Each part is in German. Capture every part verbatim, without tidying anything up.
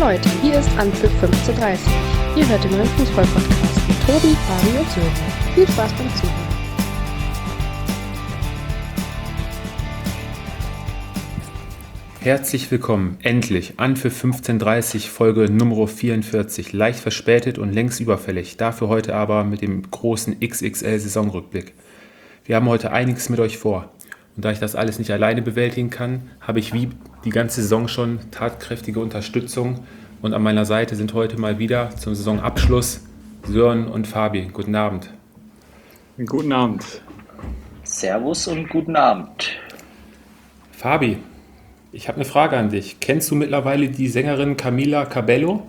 Leute, hier ist Anpfiff fünfzehn Uhr dreißig. Ihr hört den neuen Fußball-Podcast mit Tobi, Fabi und Sören. Viel Spaß beim Zuhören. Herzlich willkommen, endlich, Anpfiff fünfzehn Uhr dreißig, Folge Nummer vierundvierzig, leicht verspätet und längst überfällig, dafür heute aber mit dem großen X X L-Saisonrückblick. Wir haben heute einiges mit euch vor und da ich das alles nicht alleine bewältigen kann, habe ich wie die ganze Saison schon tatkräftige Unterstützung und an meiner Seite sind heute mal wieder zum Saisonabschluss Sören und Fabi. Guten Abend. Guten Abend. Servus und guten Abend. Fabi, ich habe eine Frage an dich. Kennst du mittlerweile die Sängerin Camila Cabello?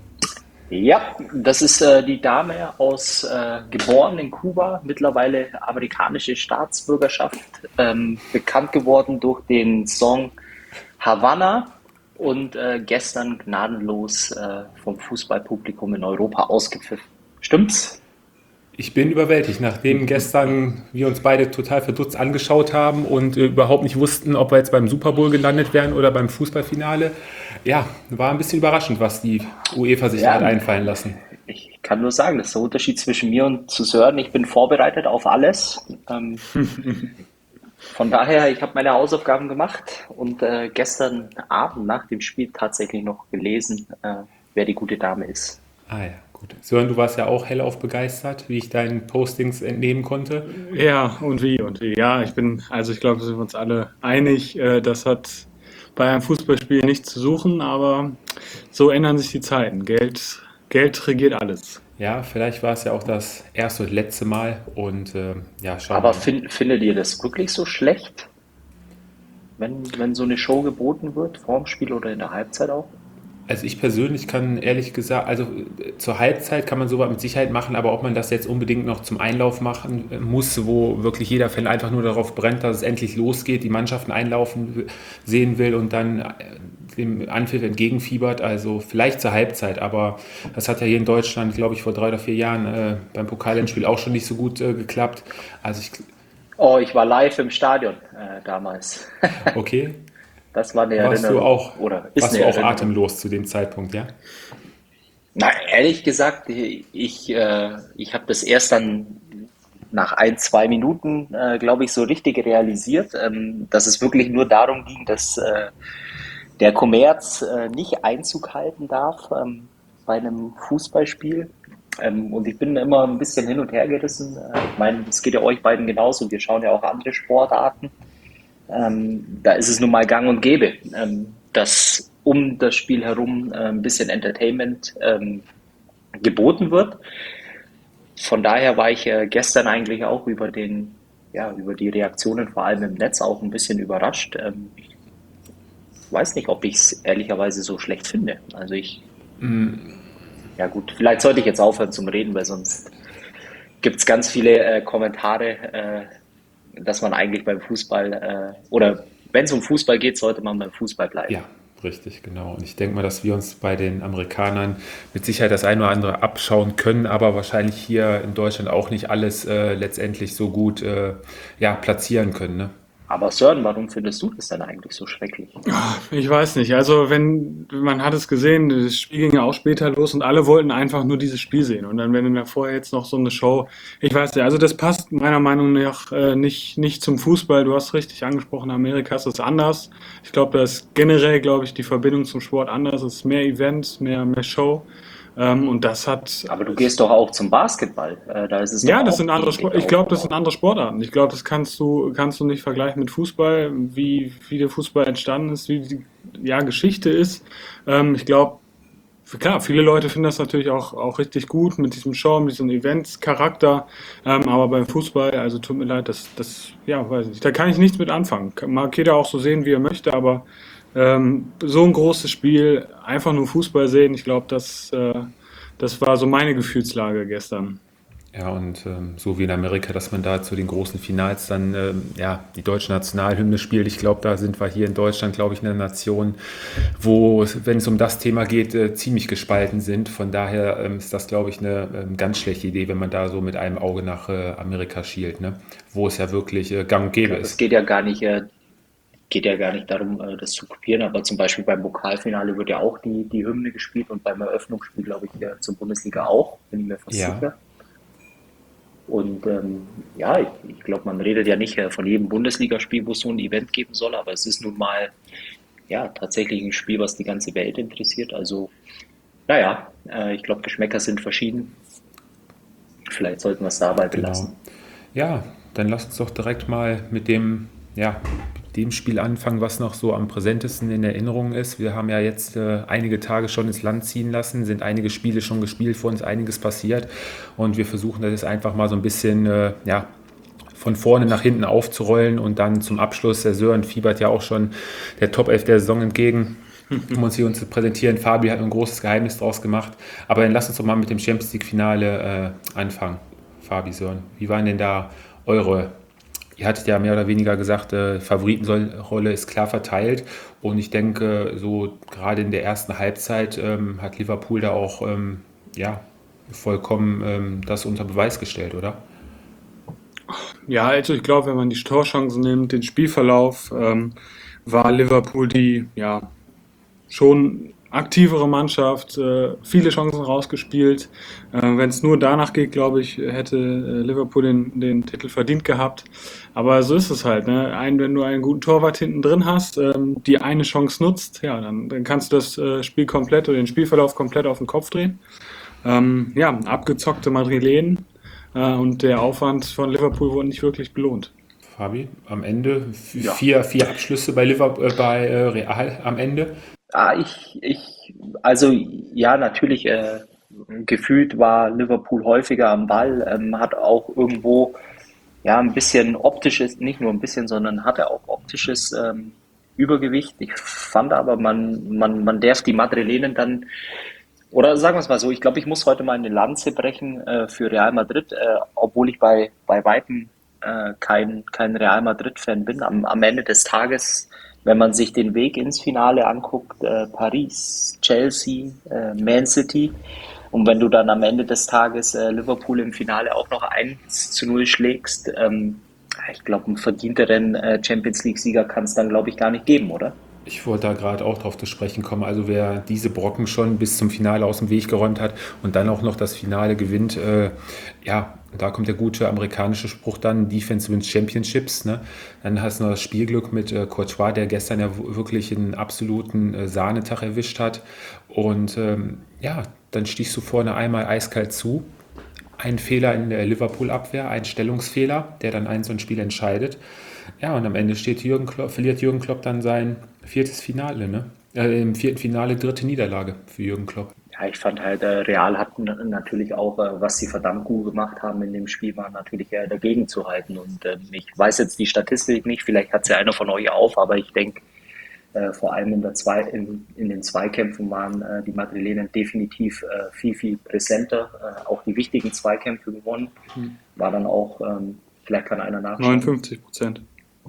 Ja, das ist äh, die Dame aus, äh, geboren in Kuba, mittlerweile amerikanische Staatsbürgerschaft, ähm, bekannt geworden durch den Song Havana und äh, gestern gnadenlos äh, vom Fußballpublikum in Europa ausgepfiffen. Stimmt's? Ich bin überwältigt, nachdem gestern wir uns beide total verdutzt angeschaut haben und äh, überhaupt nicht wussten, ob wir jetzt beim Super Bowl gelandet wären oder beim Fußballfinale. Ja, war ein bisschen überraschend, was die UEFA sich da Ja, hat einfallen lassen. ich kann nur sagen, das ist der Unterschied zwischen mir und zu Sören. Ich bin vorbereitet auf alles. Ähm, von daher, ich habe meine Hausaufgaben gemacht und äh, gestern Abend nach dem Spiel tatsächlich noch gelesen, äh, wer die gute Dame ist. Ah ja, gut. Sören, du warst ja auch hellauf begeistert, wie ich deinen Postings entnehmen konnte. Ja, und wie und wie. Ja, ich bin, also ich glaube, da sind wir uns alle einig, äh, das hat bei einem Fußballspiel nichts zu suchen, aber so ändern sich die Zeiten. Geld, Geld regiert alles. Ja, vielleicht war es ja auch das erste und letzte Mal und äh, ja, schauen wir Aber mal. fin findet ihr das wirklich so schlecht, wenn, wenn so eine Show geboten wird, vorm Spiel oder in der Halbzeit auch? Also ich persönlich kann ehrlich gesagt, also äh, zur Halbzeit kann man sowas mit Sicherheit machen, aber ob man das jetzt unbedingt noch zum Einlauf machen äh, muss, wo wirklich jeder Fan einfach nur darauf brennt, dass es endlich losgeht, die Mannschaften einlaufen w- sehen will und dann äh, dem Anpfiff entgegenfiebert, also vielleicht zur Halbzeit, aber das hat ja hier in Deutschland, glaube ich, vor drei oder vier Jahren äh, beim Pokalendspiel auch schon nicht so gut äh, geklappt. Also ich, Oh, ich war live im Stadion äh, damals. okay, Das war eine warst du Erinnerung. auch, Oder ist warst eine du auch Erinnerung. atemlos zu dem Zeitpunkt, ja? Na, ehrlich gesagt, ich, äh, ich habe das erst dann nach ein, zwei Minuten, äh, glaube ich, so richtig realisiert, ähm, dass es wirklich nur darum ging, dass äh, der Kommerz äh, nicht Einzug halten darf ähm, bei einem Fußballspiel. Ähm, und ich bin immer ein bisschen hin und her gerissen. Äh, ich meine, es geht ja euch beiden genauso. Wir schauen ja auch andere Sportarten. Ähm, da ist es nun mal gang und gäbe, ähm, dass um das Spiel herum äh, ein bisschen Entertainment ähm, geboten wird. Von daher war ich äh, gestern eigentlich auch über den, ja, über die Reaktionen vor allem im Netz auch ein bisschen überrascht. Ähm, ich weiß nicht, ob ich es ehrlicherweise so schlecht finde. Also ich, ja gut, vielleicht sollte ich jetzt aufhören zum Reden, weil sonst gibt es ganz viele äh, Kommentare, äh, dass man eigentlich beim Fußball äh, oder wenn es um Fußball geht, sollte man beim Fußball bleiben. Ja, richtig, genau. Und ich denke mal, dass wir uns bei den Amerikanern mit Sicherheit das eine oder andere abschauen können, aber wahrscheinlich hier in Deutschland auch nicht alles äh, letztendlich so gut äh, ja, platzieren können. Ne? Aber Sören, warum findest du das denn eigentlich so schrecklich? Ich weiß nicht, also wenn, man hat es gesehen, das Spiel ging ja auch später los und alle wollten einfach nur dieses Spiel sehen. Und dann, wenn dann vorher jetzt noch so eine Show, ich weiß nicht, also das passt meiner Meinung nach äh, nicht, nicht zum Fußball. Du hast richtig angesprochen, Amerika ist es anders. Ich glaube, da ist generell, glaube ich, die Verbindung zum Sport anders. Es ist mehr Event, mehr, mehr Show. Ähm, und das hat, Aber du gehst doch auch zum Basketball. Äh, da ist es doch ja, das auch sind andere ähnlich Sport. Ich glaube, das sind aufgebaut. andere Sportarten. Ich glaube, das kannst du, kannst du nicht vergleichen mit Fußball, wie, wie der Fußball entstanden ist, wie die ja, Geschichte ist. Ähm, ich glaube, klar, viele Leute finden das natürlich auch, auch richtig gut mit diesem Show, mit diesem Events-Charakter. Ähm, aber beim Fußball, also tut mir leid, das, das, ja, weiß nicht. Da kann ich nichts mit anfangen. Mag jeder auch so sehen, wie er möchte, aber ähm, so ein großes Spiel, einfach nur Fußball sehen, ich glaube, das, äh, das war so meine Gefühlslage gestern. Ja, und ähm, so wie in Amerika, dass man da zu den großen Finals dann ähm, ja, die deutsche Nationalhymne spielt. Ich glaube, da sind wir hier in Deutschland, glaube ich, eine Nation, wo, es- wenn es um das Thema geht, äh, ziemlich gespalten sind. Von daher ähm, ist das, glaube ich, eine ähm, ganz schlechte Idee, wenn man da so mit einem Auge nach äh, Amerika schielt, ne? Wo es ja wirklich äh, gang und Ich gäbe glaube, es ist. geht ja gar nicht, äh, geht ja gar nicht darum, äh, das zu kopieren, aber zum Beispiel beim Pokalfinale wird ja auch die, die Hymne gespielt und beim Eröffnungsspiel, glaube ich, ja, zur Bundesliga auch, bin ich mir fast Ja, sicher. Und ähm, ja, ich, ich glaube, man redet ja nicht äh, von jedem Bundesligaspiel, wo es so ein Event geben soll, aber es ist nun mal ja tatsächlich ein Spiel, was die ganze Welt interessiert. Also, naja, äh, ich glaube, Geschmäcker sind verschieden. Vielleicht sollten wir es dabei genau. belassen. Ja, dann lass uns doch direkt mal mit dem, ja, mit dem Spiel anfangen, was noch so am präsentesten in Erinnerung ist. Wir haben ja jetzt äh, einige Tage schon ins Land ziehen lassen, sind einige Spiele schon gespielt, vor uns einiges passiert und wir versuchen das jetzt einfach mal so ein bisschen, äh, ja, von vorne nach hinten aufzurollen und dann zum Abschluss, der Sören fiebert ja auch schon der Top elf der Saison entgegen, um uns hier uns zu präsentieren. Fabi hat ein großes Geheimnis draus gemacht, aber dann lasst uns doch mal mit dem Champions League Finale äh, anfangen. Fabi, Sören, wie waren denn da eure, ihr hattet ja mehr oder weniger gesagt, äh, Favoritenrolle ist klar verteilt und ich denke, so gerade in der ersten Halbzeit ähm, hat Liverpool da auch ähm, ja, vollkommen ähm, das unter Beweis gestellt, oder? Ja, also ich glaube, wenn man die Torchancen nimmt, den Spielverlauf, ähm, war Liverpool die ja schon aktivere Mannschaft, äh, viele Chancen rausgespielt. Äh, wenn es nur danach geht, glaube ich, hätte äh, Liverpool den, den Titel verdient gehabt. Aber so ist es halt. Ne? Ein, wenn du einen guten Torwart hinten drin hast, ähm, die eine Chance nutzt, ja, dann, dann kannst du das äh, Spiel komplett oder den Spielverlauf komplett auf den Kopf drehen. Ähm, ja, abgezockte Madrilenen äh, und der Aufwand von Liverpool wurde nicht wirklich belohnt. Fabi, am Ende Ja. vier, vier Abschlüsse bei Liverpool, äh, bei äh, Real am Ende. Ah, ich, ich, also ja, natürlich, äh, gefühlt war Liverpool häufiger am Ball, ähm, hat auch irgendwo ja ein bisschen optisches, nicht nur ein bisschen, sondern hatte auch optisches ähm, Übergewicht. Ich fand aber, man, man, man darf die Madrilenen dann, oder sagen wir es mal so, ich glaube, ich muss heute mal eine Lanze brechen äh, für Real Madrid, äh, obwohl ich bei, bei Weitem äh, kein, kein Real Madrid-Fan bin. Am, am Ende des Tages, wenn man sich den Weg ins Finale anguckt, äh, Paris, Chelsea, äh, Man City, und wenn du dann am Ende des Tages äh, Liverpool im Finale auch noch eins zu null schlägst, ähm, ich glaube, einen verdienteren äh, Champions League-Sieger kann es dann, glaube ich, gar nicht geben, oder? Ich wollte da gerade auch drauf zu sprechen kommen. Also wer diese Brocken schon bis zum Finale aus dem Weg geräumt hat und dann auch noch das Finale gewinnt, äh, ja, da kommt der gute amerikanische Spruch dann, Defense wins Championships. Ne? Dann hast du noch das Spielglück mit äh, Courtois, der gestern ja wirklich einen absoluten äh, Sahnetag erwischt hat. Und ähm, ja, dann stichst du vorne einmal eiskalt zu. Ein Fehler in der Liverpool-Abwehr, ein Stellungsfehler, der dann ein so ein Spiel entscheidet. Ja, und am Ende steht Jürgen Klopp, verliert Jürgen Klopp dann sein viertes Finale, ne? Äh, Im vierten Finale dritte Niederlage für Jürgen Klopp. Ja, ich fand halt, äh, Real hat n- natürlich auch, äh, was sie verdammt gut gemacht haben in dem Spiel, war natürlich äh, dagegen zu halten. Und ähm, ich weiß jetzt die Statistik nicht, vielleicht hat sie einer von euch auf, aber ich denke, äh, vor allem in, der Zwei in, in den Zweikämpfen waren äh, die Madrilenen definitiv äh, viel, viel präsenter. Äh, auch die wichtigen Zweikämpfe gewonnen. War dann auch, ähm, vielleicht kann einer nachschauen, neunundfünfzig Prozent.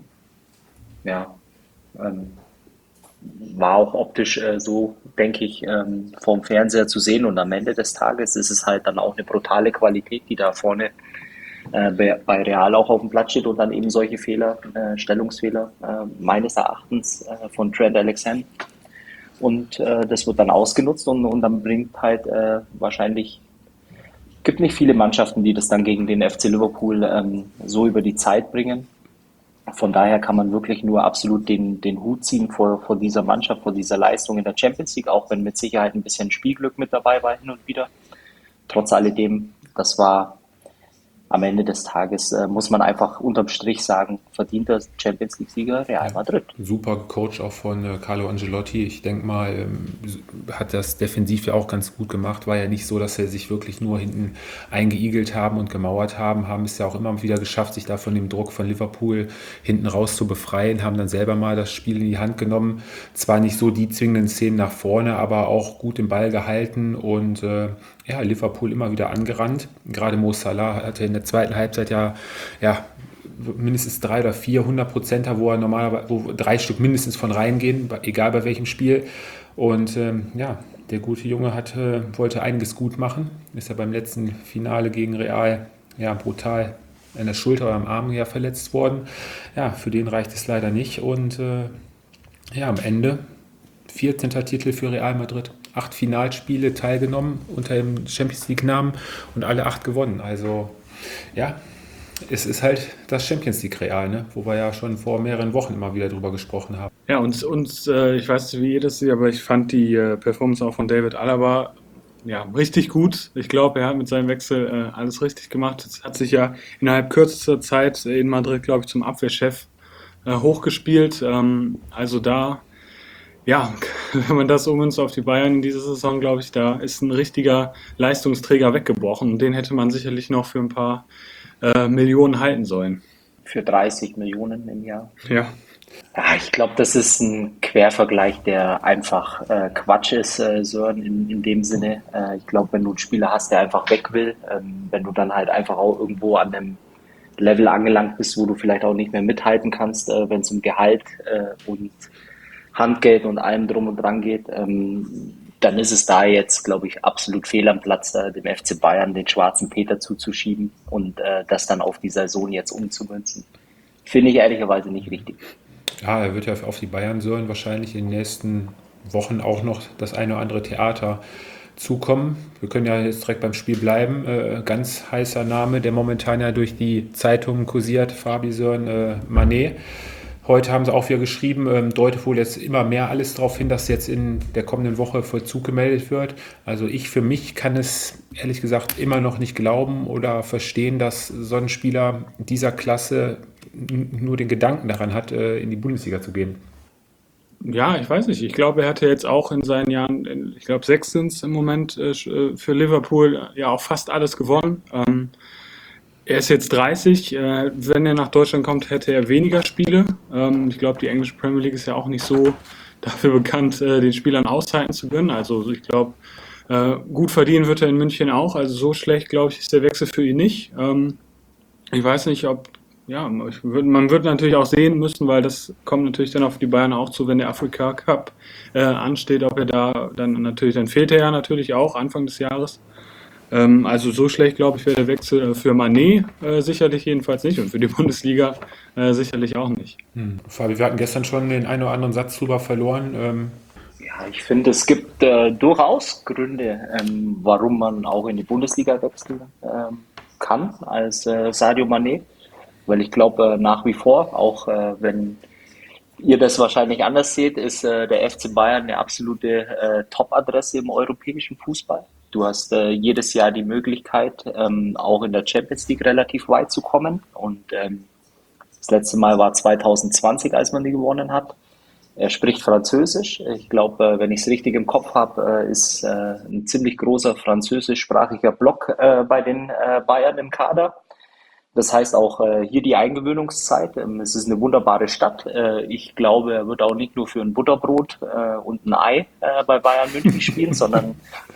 ja, ähm, war auch optisch äh, so, denke ich, ähm, vom Fernseher zu sehen. Und am Ende des Tages ist es halt dann auch eine brutale Qualität, die da vorne äh, bei bei Real auch auf dem Platz steht und dann eben solche Fehler, äh, Stellungsfehler, äh, meines Erachtens äh, von Trent Alexander. Und äh, das wird dann ausgenutzt und, und dann bringt halt äh, wahrscheinlich, gibt nicht viele Mannschaften, die das dann gegen den F C Liverpool ähm, so über die Zeit bringen. Von daher kann man wirklich nur absolut den, den Hut ziehen vor, vor dieser Mannschaft, vor dieser Leistung in der Champions League, auch wenn mit Sicherheit ein bisschen Spielglück mit dabei war hin und wieder. Trotz alledem, das war am Ende des Tages, äh, muss man einfach unterm Strich sagen, verdienter Champions League-Sieger Real Ja, Madrid. super Coach auch von äh, Carlo Ancelotti. Ich denke mal, ähm, hat das defensiv ja auch ganz gut gemacht. War ja nicht so, dass er sich wirklich nur hinten eingeigelt haben und gemauert haben. Haben es ja auch immer wieder geschafft, sich da von dem Druck von Liverpool hinten raus zu befreien. Haben dann selber mal das Spiel in die Hand genommen. Zwar nicht so die zwingenden Szenen nach vorne, aber auch gut den Ball gehalten und äh, ja, Liverpool immer wieder angerannt. Gerade Mo Salah hatte in der zweiten Halbzeit ja, ja mindestens drei oder vier hundert Prozenter, wo er normalerweise, wo drei Stück mindestens von reingehen, egal bei welchem Spiel. Und ähm, ja, der gute Junge hat, äh, wollte einiges gut machen. Ist ja beim letzten Finale gegen Real ja brutal an der Schulter oder am Arm ja verletzt worden. Ja, für den reicht es leider nicht. Und äh, ja, am Ende vierzehnter Titel für Real Madrid. Acht Finalspiele teilgenommen unter dem Champions League-Namen und alle acht gewonnen. Also ja, es ist halt das Champions League Real, ne? Wo wir ja schon vor mehreren Wochen immer wieder drüber gesprochen haben. Ja, und, und äh, ich weiß nicht, wie ihr das seht, aber ich fand die äh, Performance auch von David Alaba ja, richtig gut. Ich glaube, er hat mit seinem Wechsel äh, alles richtig gemacht. Es hat sich ja innerhalb kürzester Zeit in Madrid, glaube ich, zum Abwehrchef äh, hochgespielt. Ähm, also da, ja, wenn man das ummünzt auf die Bayern in dieser Saison, glaube ich, da ist ein richtiger Leistungsträger weggebrochen. Und den hätte man sicherlich noch für ein paar äh, Millionen halten sollen. Für dreißig Millionen im Jahr. Ja. Ja, ich glaube, das ist ein Quervergleich, der einfach äh, Quatsch ist, äh, Sören, in, in dem Sinne. Äh, ich glaube, wenn du einen Spieler hast, der einfach weg will, ähm, wenn du dann halt einfach auch irgendwo an einem Level angelangt bist, wo du vielleicht auch nicht mehr mithalten kannst, äh, wenn es um Gehalt äh, und Handgeld und allem drum und dran geht, ähm, dann ist es da jetzt, glaube ich, absolut fehl am Platz, äh, dem F C Bayern den schwarzen Peter zuzuschieben und äh, das dann auf die Saison jetzt umzumünzen. Finde ich ehrlicherweise nicht richtig. Ja, er wird ja auf die Bayern sollen wahrscheinlich in den nächsten Wochen auch noch das eine oder andere Theater zukommen. Wir können ja jetzt direkt beim Spiel bleiben. Äh, ganz heißer Name, der momentan ja durch die Zeitungen kursiert, Fabi Sören äh, Mané. Heute haben sie auch wieder geschrieben, ähm, deutet wohl jetzt immer mehr alles darauf hin, dass jetzt in der kommenden Woche Vollzug gemeldet wird. Also ich für mich kann es ehrlich gesagt immer noch nicht glauben oder verstehen, dass so ein Spieler dieser Klasse nur den Gedanken daran hat, in die Bundesliga zu gehen. Ja, ich weiß nicht. Ich glaube, er hatte jetzt auch in seinen Jahren, ich glaube sechs sind es im Moment, für Liverpool ja auch fast alles gewonnen. Er ist jetzt dreißig. Wenn er nach Deutschland kommt, hätte er weniger Spiele. Ich glaube, die englische Premier League ist ja auch nicht so dafür bekannt, den Spielern aushalten zu können. Also ich glaube, gut verdienen wird er in München auch. Also so schlecht, glaube ich, ist der Wechsel für ihn nicht. Ich weiß nicht, ob Ja, ich würd, man wird natürlich auch sehen müssen, weil das kommt natürlich dann auf die Bayern auch zu, wenn der Afrika Cup äh, ansteht, ob er da dann natürlich, dann fehlt er ja natürlich auch Anfang des Jahres. Ähm, also so schlecht, glaube ich, wäre der Wechsel für Mané äh, sicherlich jedenfalls nicht und für die Bundesliga äh, sicherlich auch nicht. Hm. Fabi, wir hatten gestern schon den einen oder anderen Satz drüber verloren. Ähm Ja, ich finde, es gibt äh, durchaus Gründe, ähm, warum man auch in die Bundesliga wechseln ähm, kann als äh, Sadio Mané. Weil ich glaube, nach wie vor, auch äh, wenn ihr das wahrscheinlich anders seht, ist äh, der F C Bayern eine absolute äh, Top-Adresse im europäischen Fußball. Du hast äh, jedes Jahr die Möglichkeit, ähm, auch in der Champions League relativ weit zu kommen. Und ähm, das letzte Mal war zwanzig zwanzig, als man die gewonnen hat. Er spricht Französisch. Ich glaube, äh, wenn ich es richtig im Kopf habe, äh, ist äh, ein ziemlich großer französischsprachiger Block äh, bei den äh, Bayern im Kader. Das heißt auch äh, hier die Eingewöhnungszeit. Ähm, es ist eine wunderbare Stadt. Äh, ich glaube, er wird auch nicht nur für ein Butterbrot äh, und ein Ei äh, bei Bayern München spielen, sondern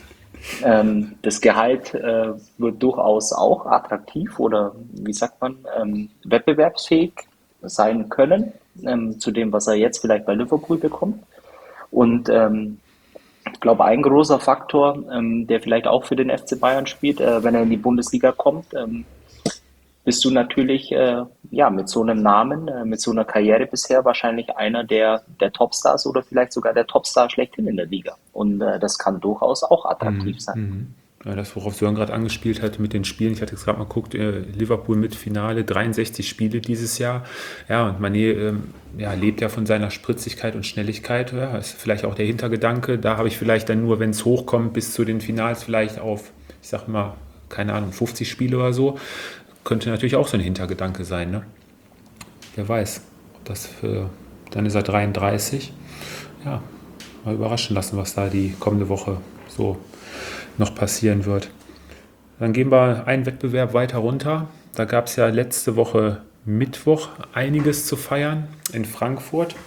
ähm, das Gehalt äh, wird durchaus auch attraktiv oder, wie sagt man, ähm, wettbewerbsfähig sein können ähm, zu dem, was er jetzt vielleicht bei Liverpool bekommt. Und ähm, ich glaube, ein großer Faktor, ähm, der vielleicht auch für den F C Bayern spielt, äh, wenn er in die Bundesliga kommt, ähm, bist du natürlich äh, ja, mit so einem Namen, äh, mit so einer Karriere bisher wahrscheinlich einer der, der Topstars oder vielleicht sogar der Topstar schlechthin in der Liga. Und äh, das kann durchaus auch attraktiv sein. Mhm. Ja, das, worauf Sören gerade angespielt hat mit den Spielen, ich hatte jetzt gerade mal geguckt, äh, Liverpool mit Finale, dreiundsechzig Spiele dieses Jahr. Ja, und Mané ähm, ja, lebt ja von seiner Spritzigkeit und Schnelligkeit. Ja, ist vielleicht auch der Hintergedanke. Da habe ich vielleicht dann nur, wenn es hochkommt, bis zu den Finals vielleicht auf, ich sag mal, keine Ahnung, fünfzig Spiele oder so. Könnte natürlich auch so ein Hintergedanke sein, ne? Wer weiß, ob das für, dann ist er dreiunddreißig. Ja, mal überraschen lassen, was da die kommende Woche so noch passieren wird. Dann gehen wir einen Wettbewerb weiter runter. Da gab es ja letzte Woche Mittwoch einiges zu feiern in Frankfurt.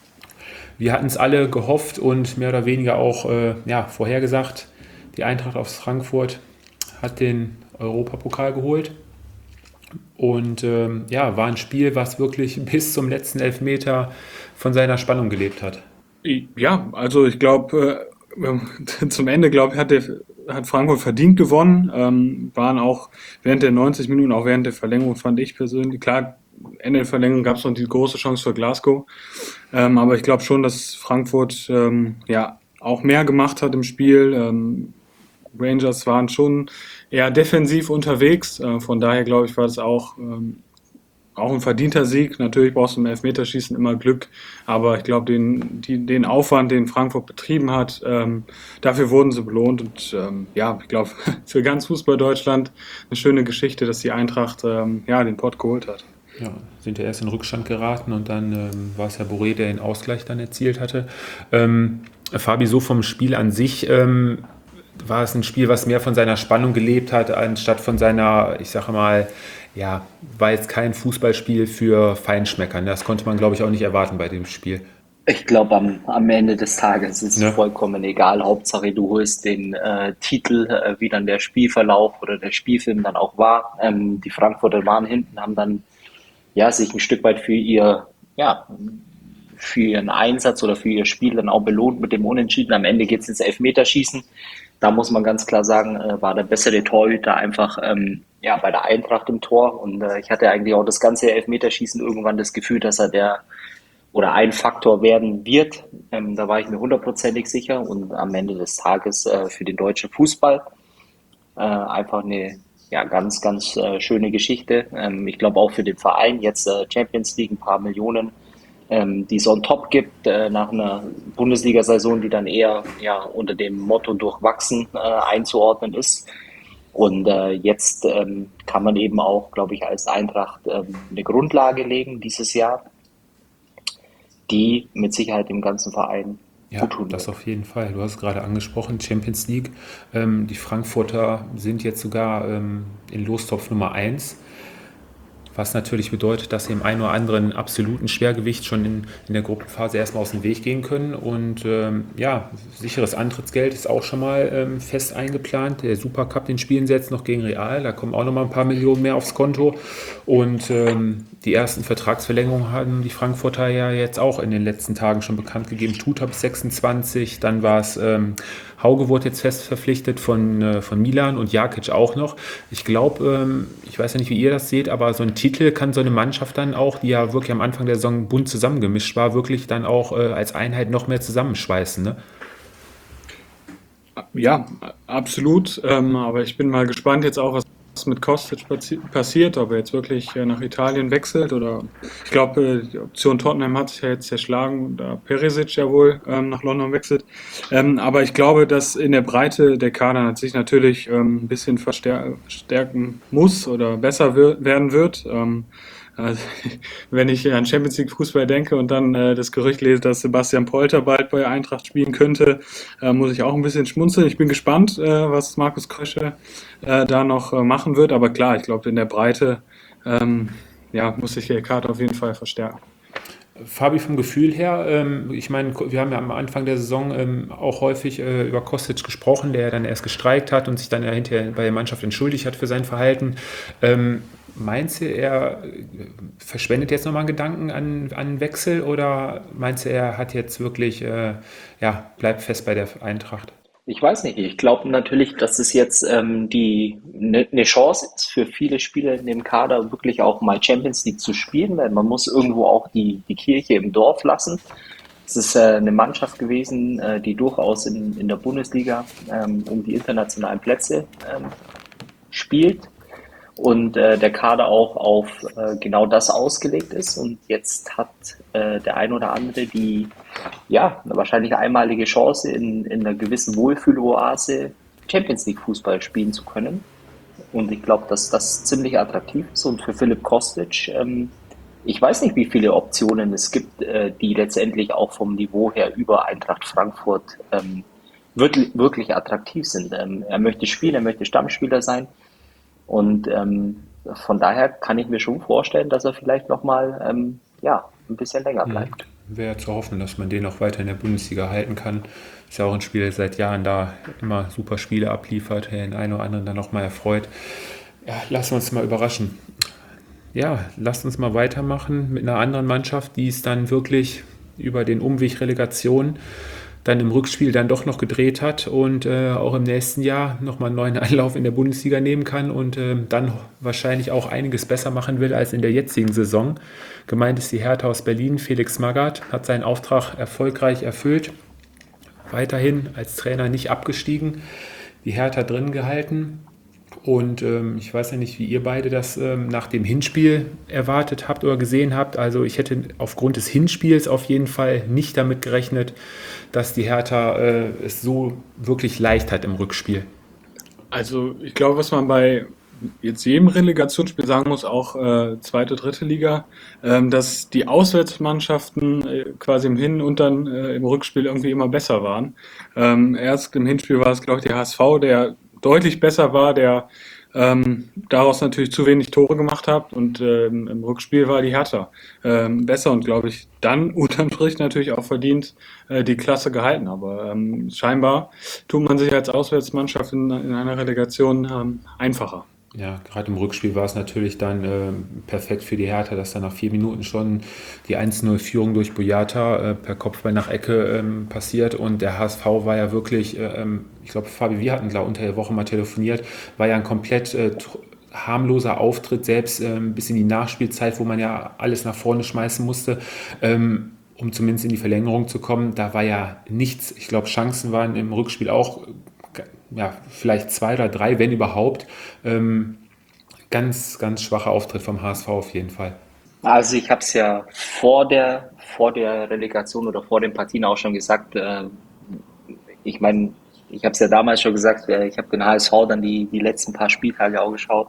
Wir hatten es alle gehofft und mehr oder weniger auch äh, ja, vorhergesagt. Die Eintracht aus Frankfurt hat den Europapokal geholt. Und ähm, ja, war ein Spiel, was wirklich bis zum letzten Elfmeter von seiner Spannung gelebt hat. Ja, also ich glaube, ähm, zum Ende, glaube ich, hat, der, hat Frankfurt verdient gewonnen. Ähm, waren auch während der neunzig Minuten, auch während der Verlängerung, fand ich persönlich, klar, Ende der Verlängerung gab es noch die große Chance für Glasgow. Ähm, aber ich glaube schon, dass Frankfurt ähm, ja auch mehr gemacht hat im Spiel. Ähm, Rangers waren schon eher defensiv unterwegs. Äh, von daher, glaube ich, war das auch, ähm, auch ein verdienter Sieg. Natürlich brauchst du im Elfmeterschießen immer Glück, aber ich glaube, den, die, den Aufwand, den Frankfurt betrieben hat, ähm, dafür wurden sie belohnt. Und ähm, ja, ich glaube, für ganz Fußball Deutschland eine schöne Geschichte, dass die Eintracht ähm, ja, den Pott geholt hat. Ja, sind ja erst in Rückstand geraten und dann ähm, war es ja Boré, der den Ausgleich dann erzielt hatte. Ähm, Fabi, so vom Spiel an sich ähm, war es ein Spiel, was mehr von seiner Spannung gelebt hat, anstatt von seiner, ich sage mal, ja, war jetzt kein Fußballspiel für Feinschmecker. Das konnte man, glaube ich, auch nicht erwarten bei dem Spiel. Ich glaube, am, am Ende des Tages ist es Ne? vollkommen egal. Hauptsache, du holst den äh, Titel, äh, wie dann der Spielverlauf oder der Spielfilm dann auch war. Ähm, die Frankfurter waren hinten, haben dann ja, sich ein Stück weit für ihr, ja, für ihren Einsatz oder für ihr Spiel dann auch belohnt mit dem Unentschieden. Am Ende geht es ins Elfmeterschießen. Da muss man ganz klar sagen, äh, war der bessere Torhüter einfach ähm, ja, bei der Eintracht im Tor. Und äh, ich hatte eigentlich auch das ganze Elfmeterschießen irgendwann das Gefühl, dass er der oder ein Faktor werden wird. Ähm, da war ich mir hundertprozentig sicher. Und am Ende des Tages äh, für den deutschen Fußball äh, einfach eine ja, ganz, ganz äh, schöne Geschichte. Ähm, ich glaube auch für den Verein jetzt äh, Champions League, ein paar Millionen, ähm, die es on top gibt äh, nach einer Bundesliga-Saison, die dann eher ja, unter dem Motto durchwachsen äh, einzuordnen ist. Und äh, jetzt ähm, kann man eben auch, glaube ich, als Eintracht ähm, eine Grundlage legen dieses Jahr, die mit Sicherheit dem ganzen Verein Ja, gut tun das wird. auf jeden Fall. Du hast es gerade angesprochen, Champions League. Ähm, die Frankfurter sind jetzt sogar ähm, in Lostopf Nummer eins. Was natürlich bedeutet, dass sie im einen oder anderen absoluten Schwergewicht schon in, in der Gruppenphase erstmal aus dem Weg gehen können. Und ähm, ja, sicheres Antrittsgeld ist auch schon mal ähm, fest eingeplant. Der Supercup, den spielen sie jetzt noch gegen Real. Da kommen auch noch mal ein paar Millionen mehr aufs Konto. Und ähm, die ersten Vertragsverlängerungen haben die Frankfurter ja jetzt auch in den letzten Tagen schon bekannt gegeben. Tuta bis sechsundzwanzig, dann war es ähm, Hauge wurde jetzt fest verpflichtet von, äh, von Milan und Jakic auch noch. Ich glaube, ähm, ich weiß ja nicht, wie ihr das seht, aber so ein Titel kann so eine Mannschaft dann auch, die ja wirklich am Anfang der Saison bunt zusammengemischt war, wirklich dann auch äh, als Einheit noch mehr zusammenschweißen. Ne? Ja, absolut. Ähm, aber ich bin mal gespannt jetzt auch, was mit Kostic passi- passiert, ob er jetzt wirklich äh, nach Italien wechselt oder ich glaube, äh, die Option Tottenham hat sich ja jetzt zerschlagen, da Perisic ja wohl ähm, nach London wechselt. Ähm, aber ich glaube, dass in der Breite der Kader sich natürlich ähm, ein bisschen verstär- verstärken muss oder besser wir- werden wird. Ähm, also, wenn ich an Champions League Fußball denke und dann äh, das Gerücht lese, dass Sebastian Polter bald bei Eintracht spielen könnte, äh, muss ich auch ein bisschen schmunzeln. Ich bin gespannt, äh, was Markus Krösche äh, da noch äh, machen wird. Aber klar, ich glaube, in der Breite ähm, ja, muss sich der Kader auf jeden Fall verstärken. Fabi, vom Gefühl her, ähm, ich meine, wir haben ja am Anfang der Saison ähm, auch häufig äh, über Kostic gesprochen, der dann erst gestreikt hat und sich dann ja hinterher bei der Mannschaft entschuldigt hat für sein Verhalten. Ähm, meinst du, er äh, verschwendet jetzt nochmal einen Gedanken an, an Wechsel oder meinst du, er hat jetzt wirklich, äh, ja, bleibt fest bei der Eintracht? Ich weiß nicht. Ich glaube natürlich, dass es jetzt ähm, die eine ne Chance ist für viele Spieler in dem Kader, wirklich auch mal Champions League zu spielen, weil man muss irgendwo auch die, die Kirche im Dorf lassen. Es ist äh, eine Mannschaft gewesen, äh, die durchaus in, in der Bundesliga ähm, um die internationalen Plätze ähm, spielt und äh, der Kader auch auf äh, genau das ausgelegt ist. Und jetzt hat äh, der ein oder andere die ja wahrscheinlich einmalige Chance in, in einer gewissen Wohlfühloase Champions League Fußball spielen zu können. Und ich glaube, dass das ziemlich attraktiv ist. Und für Philipp Kostic, ähm, ich weiß nicht, wie viele Optionen es gibt, äh, die letztendlich auch vom Niveau her über Eintracht Frankfurt ähm, wirklich, wirklich attraktiv sind. Ähm, er möchte spielen, er möchte Stammspieler sein. Und ähm, von daher kann ich mir schon vorstellen, dass er vielleicht nochmal ähm, ja, ein bisschen länger Mhm. bleibt. Wäre zu hoffen, dass man den auch weiter in der Bundesliga halten kann. Ist ja auch ein Spieler, der seit Jahren da immer super Spiele abliefert, der den einen oder anderen dann auch mal erfreut. Ja, lassen wir uns mal überraschen. Ja, lasst uns mal weitermachen mit einer anderen Mannschaft, die es dann wirklich über den Umweg Relegation dann im Rückspiel dann doch noch gedreht hat und äh, auch im nächsten Jahr nochmal einen neuen Anlauf in der Bundesliga nehmen kann und äh, dann wahrscheinlich auch einiges besser machen will als in der jetzigen Saison. Gemeint ist die Hertha aus Berlin. Felix Magath hat seinen Auftrag erfolgreich erfüllt. Weiterhin als Trainer nicht abgestiegen, die Hertha drin gehalten. Und ähm, ich weiß ja nicht, wie ihr beide das ähm, nach dem Hinspiel erwartet habt oder gesehen habt. Also ich hätte aufgrund des Hinspiels auf jeden Fall nicht damit gerechnet, dass die Hertha äh, es so wirklich leicht hat im Rückspiel. Also ich glaube, was man bei jetzt jedem Relegationsspiel sagen muss, auch äh, zweite, dritte Liga, ähm, dass die Auswärtsmannschaften äh, quasi im Hin- und dann äh, im Rückspiel irgendwie immer besser waren. Ähm, erst im Hinspiel war es, glaube ich, der H S V, der deutlich besser war, der ähm, daraus natürlich zu wenig Tore gemacht hat und ähm, im Rückspiel war die Hertha ähm, besser und glaube ich dann unterm Strich natürlich auch verdient äh, die Klasse gehalten. Aber ähm, scheinbar tut man sich als Auswärtsmannschaft in, in einer Relegation ähm, einfacher. Ja, gerade im Rückspiel war es natürlich dann äh, perfekt für die Hertha, dass dann nach vier Minuten schon die eins null Führung durch Boyata äh, per Kopfball nach Ecke ähm, passiert und der H S V war ja wirklich, äh, ich glaube, Fabi, wir hatten glaub, unter der Woche mal telefoniert, war ja ein komplett äh, harmloser Auftritt, selbst äh, bis in die Nachspielzeit, wo man ja alles nach vorne schmeißen musste, ähm, um zumindest in die Verlängerung zu kommen. Da war ja nichts, ich glaube, Chancen waren im Rückspiel auch ja, vielleicht zwei oder drei, wenn überhaupt. Ähm, ganz, ganz schwacher Auftritt vom H S V auf jeden Fall. Also ich habe es ja vor der, vor der Relegation oder vor den Partien auch schon gesagt. Äh, ich meine, ich habe es ja damals schon gesagt, äh, ich habe den H S V dann die, die letzten paar Spieltage auch geschaut.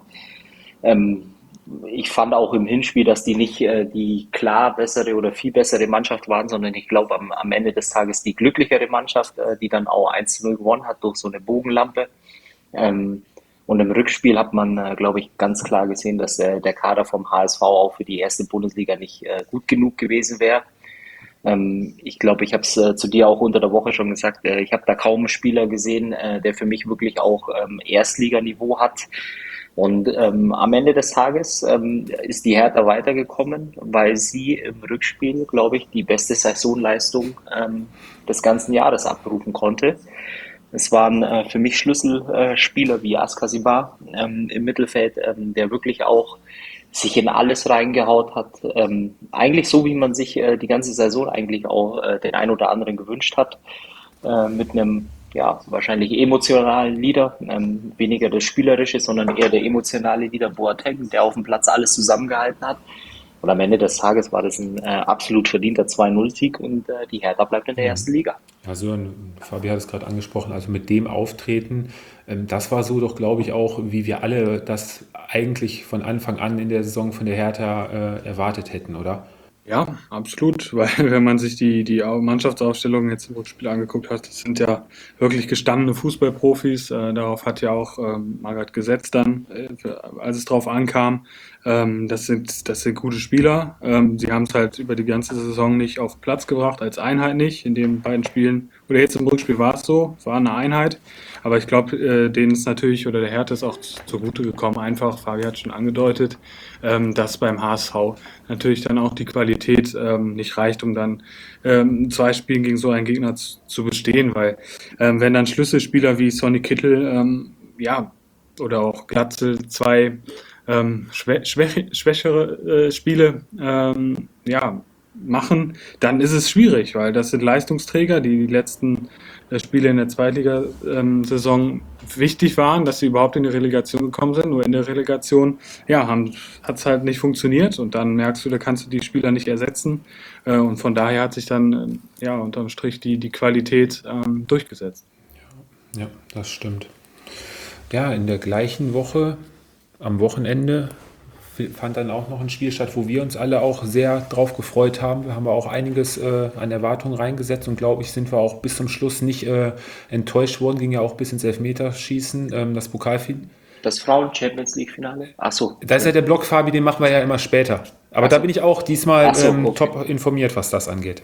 Ähm, ich fand auch im Hinspiel, dass die nicht äh, die klar bessere oder viel bessere Mannschaft waren, sondern ich glaube am, am Ende des Tages die glücklichere Mannschaft, äh, die dann auch eins zu null gewonnen hat durch so eine Bogenlampe. Ähm, und im Rückspiel hat man, äh, glaube ich, ganz klar gesehen, dass äh, der Kader vom H S V auch für die erste Bundesliga nicht äh, gut genug gewesen wäre. Ähm, ich glaube, ich habe es äh, zu dir auch unter der Woche schon gesagt, äh, ich habe da kaum einen Spieler gesehen, äh, der für mich wirklich auch ähm, Erstliganiveau hat. Und ähm, am Ende des Tages ähm, ist die Hertha weitergekommen, weil sie im Rückspiel, glaube ich, die beste Saisonleistung ähm, des ganzen Jahres abrufen konnte. Es waren äh, für mich Schlüsselspieler äh, wie Askasibar ähm, im Mittelfeld, ähm, der wirklich auch sich in alles reingehaut hat. Ähm, eigentlich so, wie man sich äh, die ganze Saison eigentlich auch äh, den ein oder anderen gewünscht hat, äh, mit einem ja, wahrscheinlich emotionalen Leader, ähm, weniger der spielerische, sondern eher der emotionale Leader Boateng, der auf dem Platz alles zusammengehalten hat. Und am Ende des Tages war das ein äh, absolut verdienter zwei null Sieg und äh, die Hertha bleibt in der ersten Liga. Also Fabi hat es gerade angesprochen, also mit dem Auftreten, ähm, das war so doch, glaube ich, auch, wie wir alle das eigentlich von Anfang an in der Saison von der Hertha äh, erwartet hätten, oder? Ja, absolut, weil wenn man sich die, die Au- Mannschaftsaufstellung jetzt im Rückspiel angeguckt hat, das sind ja wirklich gestandene Fußballprofis. Äh, darauf hat ja auch ähm, Magath gesetzt dann, äh, als es drauf ankam. Ähm, das sind, das sind gute Spieler. Ähm, sie haben es halt über die ganze Saison nicht auf den Platz gebracht, als Einheit nicht. In den beiden Spielen, oder jetzt im Rückspiel war es so, es war eine Einheit. Aber ich glaube, äh, denen ist natürlich, oder der Hertha ist auch z- zugute gekommen, einfach, Fabi hat schon angedeutet, ähm, dass beim H S V natürlich dann auch die Qualität ähm, nicht reicht, um dann ähm, in zwei Spielen gegen so einen Gegner zu, zu bestehen, weil ähm, wenn dann Schlüsselspieler wie Sonny Kittel, ähm, ja, oder auch Glatzel zwei ähm, schwä schwäch schwächere äh, Spiele ähm, ja, machen, dann ist es schwierig, weil das sind Leistungsträger, die die letzten äh, Spiele in der Zweitligasaison wichtig waren, dass sie überhaupt in die Relegation gekommen sind. Nur in der Relegation ja, hat es halt nicht funktioniert und dann merkst du, da kannst du die Spieler nicht ersetzen. Äh, und von daher hat sich dann äh, ja unterm Strich die, die Qualität ähm, durchgesetzt. Ja, das stimmt. Ja, in der gleichen Woche, am Wochenende, fand dann auch noch ein Spiel statt, wo wir uns alle auch sehr drauf gefreut haben. Wir haben auch einiges äh, an Erwartungen reingesetzt und glaube ich, sind wir auch bis zum Schluss nicht äh, enttäuscht worden. Ging ja auch bis ins Elfmeterschießen, ähm, das Pokalfinale. Das Frauen-Champions-League-Finale? Ach so. Da ist ja der Block, Fabi, den machen wir ja immer später. Aber Ach da so. bin ich auch diesmal Ach so, ähm, okay. top informiert, was das angeht.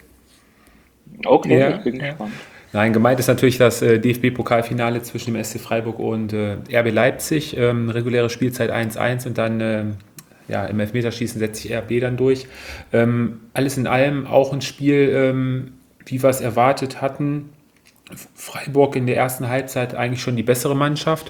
Okay, Ja, ich bin ja. gespannt. Nein, gemeint ist natürlich das äh, D F B-Pokalfinale zwischen dem S C Freiburg und äh, R B Leipzig. Ähm, reguläre Spielzeit eins eins und dann ähm, ja, im Elfmeterschießen setzt sich R B dann durch. Ähm, alles in allem auch ein Spiel, ähm, wie wir es erwartet hatten. Freiburg in der ersten Halbzeit eigentlich schon die bessere Mannschaft.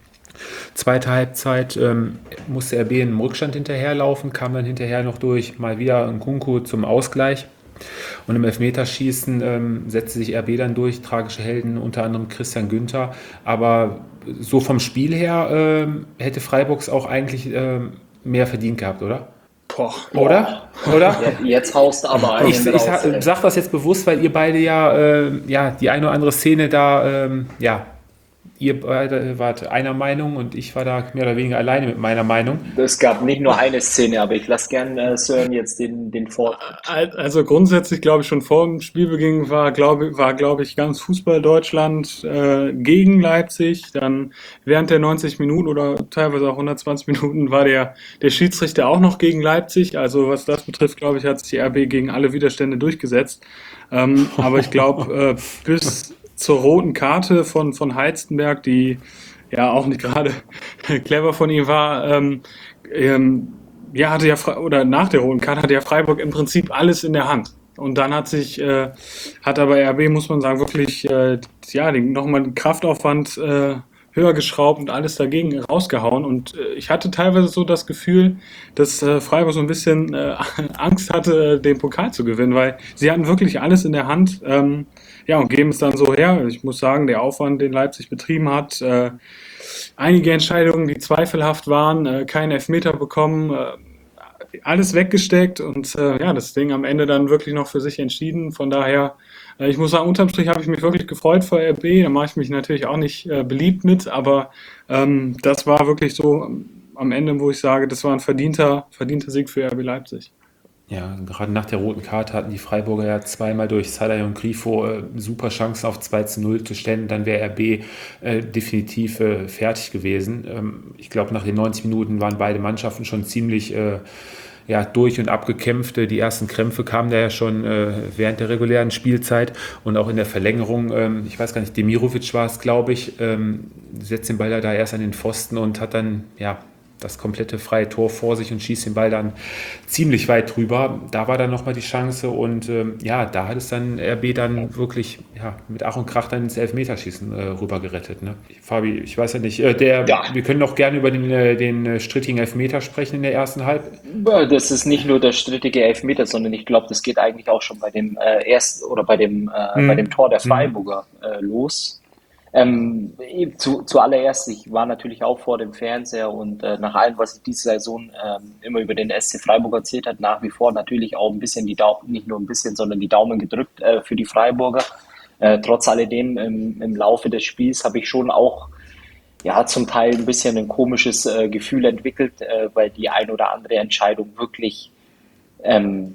Zweite Halbzeit ähm, musste R B in einem Rückstand hinterherlaufen, kam dann hinterher noch durch mal wieder Nkunku zum Ausgleich. Und im Elfmeterschießen ähm, setzte sich R B dann durch, tragische Helden, unter anderem Christian Günther. Aber so vom Spiel her ähm, hätte Freiburgs auch eigentlich ähm, mehr verdient gehabt, oder? Boah. Oder? Oder? Jetzt haust du aber einen Ich, ich raus, sa- ey. sag das jetzt bewusst, weil ihr beide ja, ähm, ja die eine oder andere Szene da, ähm, ja, ihr beide wart einer Meinung und ich war da mehr oder weniger alleine mit meiner Meinung. Es gab nicht nur eine Szene, aber ich lasse gern äh, Sören jetzt den, den Vortritt. Al- Also grundsätzlich glaube ich schon vor dem Spielbeginn war glaube war glaube ich ganz Fußball Deutschland äh, gegen Leipzig. Dann während der neunzig Minuten oder teilweise auch hundertzwanzig Minuten war der der Schiedsrichter auch noch gegen Leipzig. Also was das betrifft, glaube ich, hat sich die R B gegen alle Widerstände durchgesetzt. Ähm, aber ich glaube äh, bis zur roten Karte von von Heizenberg, die ja auch nicht gerade clever von ihm war. Ähm, ähm, ja, hatte ja Fre- oder nach der roten Karte hatte ja Freiburg im Prinzip alles in der Hand. Und dann hat sich, äh, hat aber R B, muss man sagen, wirklich äh, ja, den, nochmal den Kraftaufwand äh, höher geschraubt und alles dagegen rausgehauen. Und äh, ich hatte teilweise so das Gefühl, dass äh, Freiburg so ein bisschen äh, Angst hatte, äh, den Pokal zu gewinnen, weil sie hatten wirklich alles in der Hand. Ähm, ja, und geben es dann so her. Ich muss sagen, der Aufwand, den Leipzig betrieben hat, äh, einige Entscheidungen, die zweifelhaft waren, äh, keinen Elfmeter bekommen, äh, alles weggesteckt und äh, ja, das Ding am Ende dann wirklich noch für sich entschieden. Von daher, äh, ich muss sagen, unterm Strich habe ich mich wirklich gefreut für R B. Da mache ich mich natürlich auch nicht äh, beliebt mit, aber ähm, das war wirklich so ähm, am Ende, wo ich sage, das war ein verdienter, verdienter Sieg für R B Leipzig. Ja, gerade nach der roten Karte hatten die Freiburger ja zweimal durch Salai und Grifo äh, super Chancen auf zwei zu null zu stellen. Dann wäre R B äh, definitiv äh, fertig gewesen. Ähm, ich glaube, nach den neunzig Minuten waren beide Mannschaften schon ziemlich äh, ja, durch und abgekämpft. Äh, Die ersten Krämpfe kamen da ja schon äh, während der regulären Spielzeit und auch in der Verlängerung. Ähm, ich weiß gar nicht, Demirovic war es, glaube ich, ähm, setzt den Ball da erst an den Pfosten und hat dann, ja, das komplette freie Tor vor sich und schießt den Ball dann ziemlich weit drüber. Da war dann nochmal die Chance und ähm, ja, da hat es dann R B dann wirklich ja, mit Ach und Krach dann ins Elfmeterschießen äh, rüber gerettet. Ne? Fabi, ich weiß ja nicht, äh, der, Ja. wir können doch gerne über den, äh, den äh, strittigen Elfmeter sprechen in der ersten Halb. Das ist nicht nur der strittige Elfmeter, sondern ich glaube, das geht eigentlich auch schon bei dem äh, ersten oder bei dem, äh, bei dem Tor der Freiburger äh, los. Ähm, zu, zuallererst, ich war natürlich auch vor dem Fernseher und äh, nach allem, was ich diese Saison ähm, immer über den S C Freiburg erzählt hat, nach wie vor natürlich auch ein bisschen die Daumen, nicht nur ein bisschen, sondern die Daumen gedrückt äh, für die Freiburger. Äh, trotz alledem im, im Laufe des Spiels habe ich schon auch ja zum Teil ein bisschen ein komisches äh, Gefühl entwickelt, äh, weil die ein oder andere Entscheidung wirklich ähm,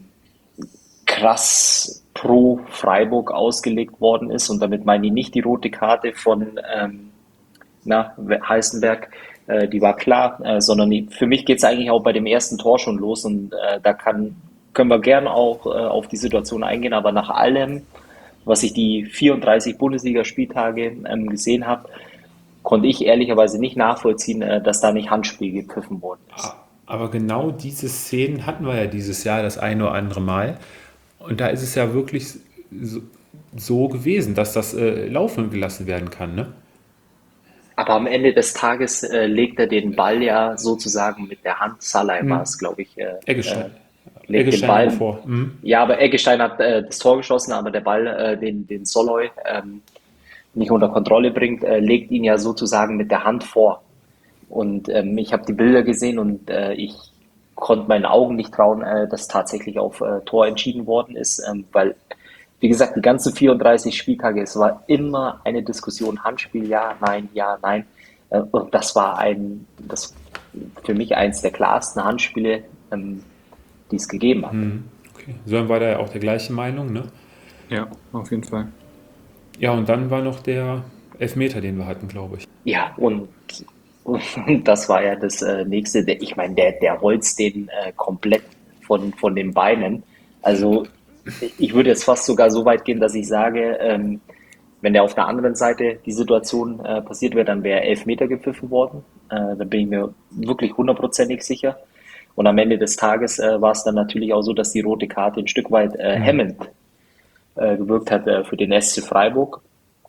krass pro Freiburg ausgelegt worden ist. Und damit meine ich nicht die rote Karte von ähm, na, Heißenberg, äh, die war klar, äh, sondern die, für mich geht es eigentlich auch bei dem ersten Tor schon los. Und äh, da kann, können wir gerne auch äh, auf die Situation eingehen. Aber nach allem, was ich die vierunddreißig Bundesligaspieltage ähm, gesehen habe, konnte ich ehrlicherweise nicht nachvollziehen, äh, dass da nicht Handspiel gepfiffen worden ist. Aber genau diese Szenen hatten wir ja dieses Jahr das eine oder andere Mal. Und da ist es ja wirklich so, so gewesen, dass das äh, laufen gelassen werden kann, ne? Aber am Ende des Tages äh, legt er den Ball ja sozusagen mit der Hand, Salai war es, glaube ich, äh, Eggestein. äh, legt den Eggestein Ball. vor. Mhm. Ja, aber Eggestein hat äh, das Tor geschossen, aber der Ball, äh, den, den Soloy ähm, nicht unter Kontrolle bringt, äh, legt ihn ja sozusagen mit der Hand vor. Und ähm, ich habe die Bilder gesehen und äh, ich konnte meinen Augen nicht trauen, äh, dass tatsächlich auf äh, Tor entschieden worden ist, ähm, weil, wie gesagt, die ganzen vierunddreißig Spieltage, es war immer eine Diskussion, Handspiel, ja, nein, ja, nein. Äh, und das war ein, das für mich eins der klarsten Handspiele, ähm, die es gegeben hat. Mhm. Okay. Sören war da ja auch der gleichen Meinung, ne? Ja, auf jeden Fall. Ja, und dann war noch der Elfmeter, den wir hatten, glaube ich. Ja, und, und das war ja das äh, nächste. Der, ich meine, der, der holzt den äh, komplett von, von den Beinen. Also ich würde jetzt fast sogar so weit gehen, dass ich sage, ähm, wenn der auf der anderen Seite die Situation äh, passiert wäre, dann wäre Elfmeter gepfiffen worden. Äh, da bin ich mir wirklich hundertprozentig sicher. Und am Ende des Tages äh, war es dann natürlich auch so, dass die rote Karte ein Stück weit äh, hemmend äh, gewirkt hat äh, für den S C Freiburg.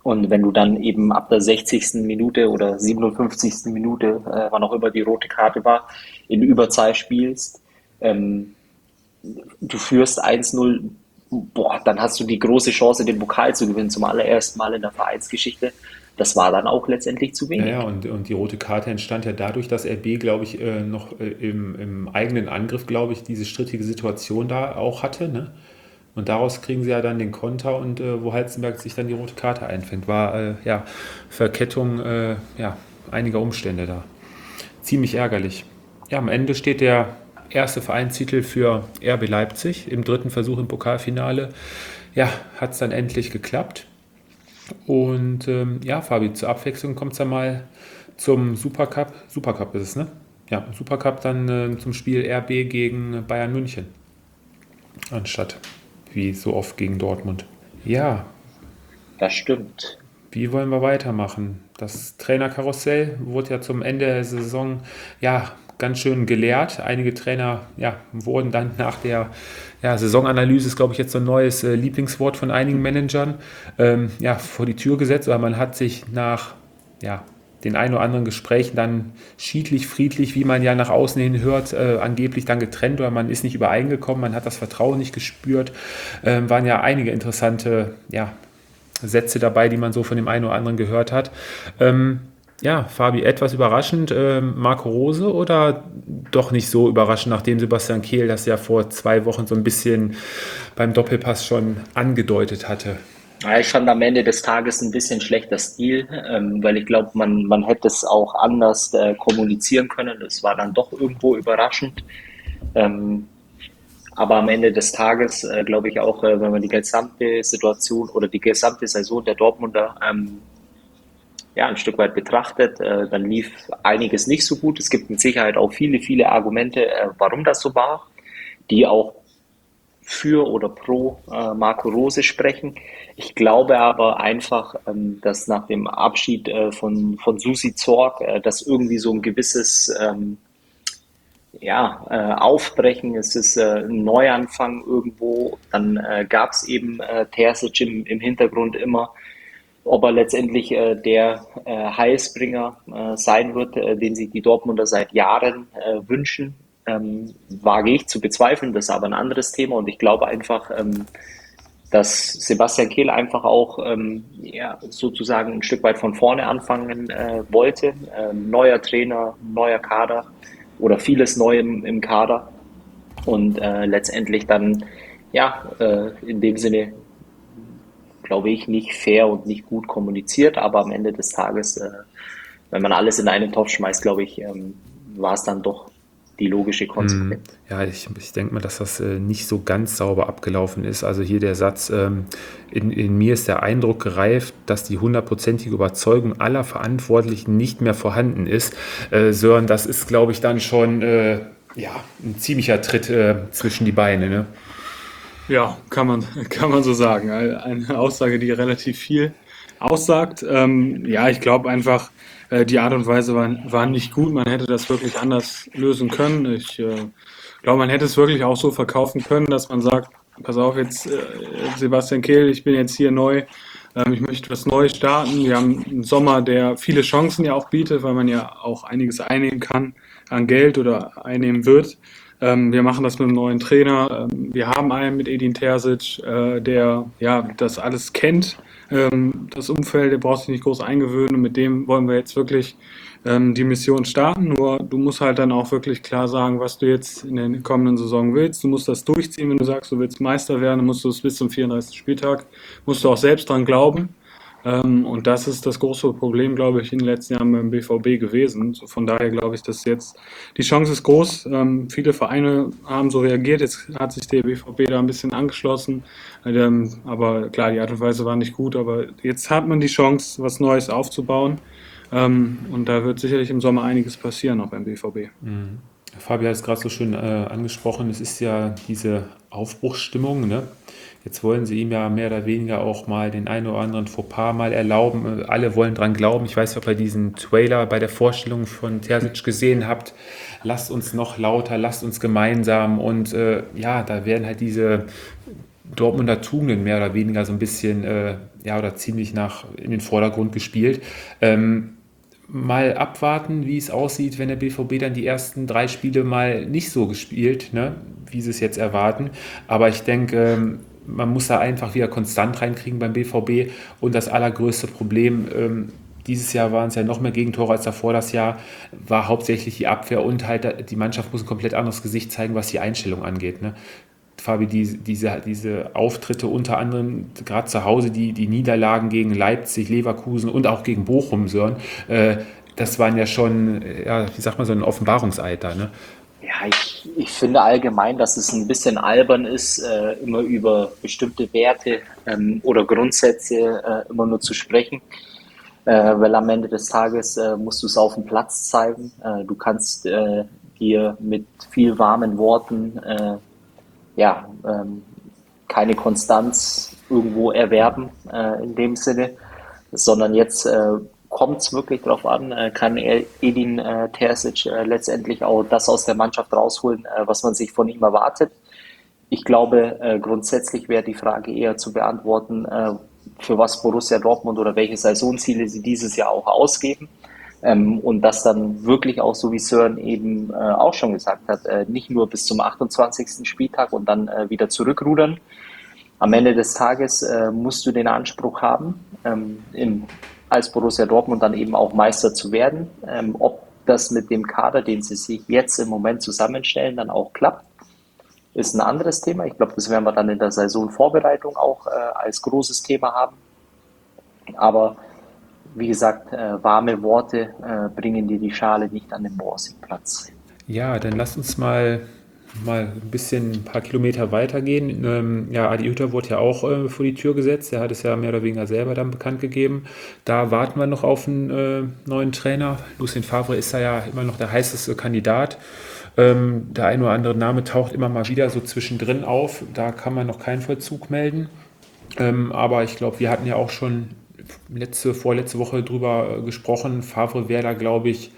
Und wenn du dann eben ab der sechzigsten Minute oder siebenundfünfzigsten Minute, äh, wann auch immer die rote Karte war, in Überzahl spielst, ähm, du führst eins null, boah, dann hast du die große Chance, den Pokal zu gewinnen, zum allerersten Mal in der Vereinsgeschichte. Das war dann auch letztendlich zu Ja, wenig. ja, und, und die rote Karte entstand ja dadurch, dass R B, glaube ich, äh, noch äh, im, im eigenen Angriff, glaube ich, diese strittige Situation da auch hatte. Ne? Und daraus kriegen sie ja dann den Konter und äh, wo Halzenberg sich dann die rote Karte einfängt, war äh, ja Verkettung äh, ja, einiger Umstände da. Ziemlich ärgerlich. Ja, am Ende steht der erste Vereinstitel für R B Leipzig im dritten Versuch im Pokalfinale. Ja, hat es dann endlich geklappt. Und ähm, ja, Fabi, zur Abwechslung kommt es dann mal zum Supercup. Supercup ist es, ne? Ja, Supercup dann äh, zum Spiel R B gegen Bayern München. Anstatt wie so oft gegen Dortmund. Ja, Das stimmt. wie wollen wir weitermachen? Das Trainerkarussell wurde ja zum Ende der Saison ja ganz schön geleert. Einige Trainer ja, wurden dann nach der ja, Saisonanalyse, ist glaube ich jetzt so ein neues äh, Lieblingswort von einigen Managern, ähm, ja, vor die Tür gesetzt. Aber man hat sich nach ja, den ein oder anderen Gesprächen dann schiedlich, friedlich, wie man ja nach außen hin hört, äh, angeblich dann getrennt oder man ist nicht übereingekommen, man hat das Vertrauen nicht gespürt. Ähm, waren ja einige interessante ja, Sätze dabei, die man so von dem einen oder anderen gehört hat. Ähm, ja, Fabi, etwas überraschend, ähm, Marco Rose oder doch nicht so überraschend, nachdem Sebastian Kehl das ja vor zwei Wochen so ein bisschen beim Doppelpass schon angedeutet hatte? Ja, ich fand am Ende des Tages ein bisschen schlechter Stil, ähm, weil ich glaube, man, man hätte es auch anders äh, kommunizieren können. Es war dann doch irgendwo überraschend. Ähm, aber am Ende des Tages äh, glaube ich auch, äh, wenn man die gesamte Situation oder die gesamte Saison der Dortmunder ähm, ja, ein Stück weit betrachtet, äh, dann lief einiges nicht so gut. Es gibt mit Sicherheit auch viele, viele Argumente, äh, warum das so war, die auch für oder pro äh, Marco Rose sprechen. Ich glaube aber einfach, ähm, dass nach dem Abschied äh, von, von Susi Zorc, äh, dass irgendwie so ein gewisses ähm, ja, äh, Aufbrechen, es ist äh, ein Neuanfang irgendwo. Dann äh, gab es eben äh, Terzic im, im Hintergrund immer. Ob er letztendlich äh, der äh, Heilsbringer äh, sein wird, äh, den sich die Dortmunder seit Jahren äh, wünschen, ähm, wage ich zu bezweifeln. Das ist aber ein anderes Thema und ich glaube einfach, ähm, dass Sebastian Kehl einfach auch ähm, ja, sozusagen ein Stück weit von vorne anfangen äh, wollte. Ähm, neuer Trainer, neuer Kader oder vieles neu im, im Kader und äh, letztendlich dann ja äh, in dem Sinne glaube ich, nicht fair und nicht gut kommuniziert, aber am Ende des Tages, äh, wenn man alles in einen Topf schmeißt, glaube ich, ähm, war es dann doch die logische Konsequenz. Ja, ich, ich denke mal, dass das äh, nicht so ganz sauber abgelaufen ist. Also hier der Satz, ähm, in, in mir ist der Eindruck gereift, dass die hundertprozentige Überzeugung aller Verantwortlichen nicht mehr vorhanden ist. Äh, Sören, das ist, glaube ich, dann schon äh, ja, ein ziemlicher Tritt äh, zwischen die Beine, ne? Ja, kann man, kann man so sagen. Eine Aussage, die relativ viel aussagt. Ähm, ja, ich glaube einfach, äh, die Art und Weise war, war nicht gut. Man hätte das wirklich anders lösen können. Ich äh, glaube, man hätte es wirklich auch so verkaufen können, dass man sagt, pass auf jetzt, äh, Sebastian Kehl, ich bin jetzt hier neu. Ähm, ich möchte was Neues starten. Wir haben einen Sommer, der viele Chancen ja auch bietet, weil man ja auch einiges einnehmen kann an Geld oder einnehmen wird. Ähm, wir machen das mit einem neuen Trainer. Ähm, wir haben einen mit Edin Terzic, äh, der ja das alles kennt. Ähm, das Umfeld, der braucht sich nicht groß eingewöhnen. Und mit dem wollen wir jetzt wirklich ähm, die Mission starten. Nur du musst halt dann auch wirklich klar sagen, was du jetzt in der kommenden Saison willst. Du musst das durchziehen. Wenn du sagst, du willst Meister werden, dann musst du es bis zum vierunddreißigsten Spieltag, musst du auch selbst dran glauben. Ähm, und das ist das große Problem, glaube ich, in den letzten Jahren beim B V B gewesen. So, von daher glaube ich, dass jetzt die Chance ist groß. Ähm, viele Vereine haben so reagiert. Jetzt hat sich der B V B da ein bisschen angeschlossen. Ähm, aber klar, die Art und Weise war nicht gut. Aber jetzt hat man die Chance, was Neues aufzubauen. Ähm, und da wird sicherlich im Sommer einiges passieren, auch beim B V B. Mhm. Fabi hat es gerade so schön äh, angesprochen. Es ist ja diese Aufbruchsstimmung, ne? Jetzt wollen sie ihm ja mehr oder weniger auch mal den einen oder anderen Fauxpas mal erlauben. Alle wollen dran glauben. Ich weiß nicht, ob ihr diesen Trailer bei der Vorstellung von Terzic gesehen habt. Lasst uns noch lauter, lasst uns gemeinsam. Und äh, ja, da werden halt diese Dortmunder Tugenden mehr oder weniger so ein bisschen, äh, ja, oder ziemlich nach in den Vordergrund gespielt. Ähm, mal abwarten, wie es aussieht, wenn der B V B dann die ersten drei Spiele mal nicht so gespielt, ne, wie sie es jetzt erwarten. Aber ich denke, ähm, man muss da einfach wieder konstant reinkriegen beim B V B. Und das allergrößte Problem, ähm, dieses Jahr waren es ja noch mehr Gegentore als davor das Jahr, war hauptsächlich die Abwehr und halt die Mannschaft muss ein komplett anderes Gesicht zeigen, was die Einstellung angeht. Ne? Fabi, die, diese, diese Auftritte unter anderem, gerade zu Hause, die, die Niederlagen gegen Leipzig, Leverkusen und auch gegen Bochum, Sören, äh, das waren ja schon, ja, wie sagt man, so ein Offenbarungseid da, ne? Ja, ich, ich finde allgemein, dass es ein bisschen albern ist, äh, immer über bestimmte Werte ähm, oder Grundsätze äh, immer nur zu sprechen, äh, weil am Ende des Tages äh, musst du es auf dem Platz zeigen. Äh, du kannst äh, dir mit viel warmen Worten äh, ja, ähm, keine Konstanz irgendwo erwerben äh, in dem Sinne, sondern jetzt äh, kommt es wirklich darauf an, äh, kann er- Edin äh, Terzic äh, letztendlich auch das aus der Mannschaft rausholen, äh, was man sich von ihm erwartet. Ich glaube, äh, grundsätzlich wäre die Frage eher zu beantworten, äh, für was Borussia Dortmund oder welche Saisonziele sie dieses Jahr auch ausgeben. Ähm, und das dann wirklich auch, so wie Sören eben äh, auch schon gesagt hat, äh, nicht nur bis zum achtundzwanzigsten Spieltag und dann äh, wieder zurückrudern. Am Ende des Tages äh, musst du den Anspruch haben, ähm, im, als Borussia Dortmund dann eben auch Meister zu werden. Ähm, ob das mit dem Kader, den sie sich jetzt im Moment zusammenstellen, dann auch klappt, ist ein anderes Thema. Ich glaube, das werden wir dann in der Saisonvorbereitung auch äh, als großes Thema haben. Aber wie gesagt, äh, warme Worte äh, bringen dir die Schale nicht an den Borsigplatz. Ja, dann lass uns mal, mal ein bisschen ein paar Kilometer weitergehen. Ähm, ja, Adi Hütter wurde ja auch äh, vor die Tür gesetzt. Er hat es ja mehr oder weniger selber dann bekannt gegeben. Da warten wir noch auf einen äh, neuen Trainer. Lucien Favre ist da ja immer noch der heißeste Kandidat. Ähm, der ein oder andere Name taucht immer mal wieder so zwischendrin auf. Da kann man noch keinen Vollzug melden. Ähm, aber ich glaube, wir hatten ja auch schon letzte, vorletzte Woche drüber äh, gesprochen. Favre wäre da, glaube ich,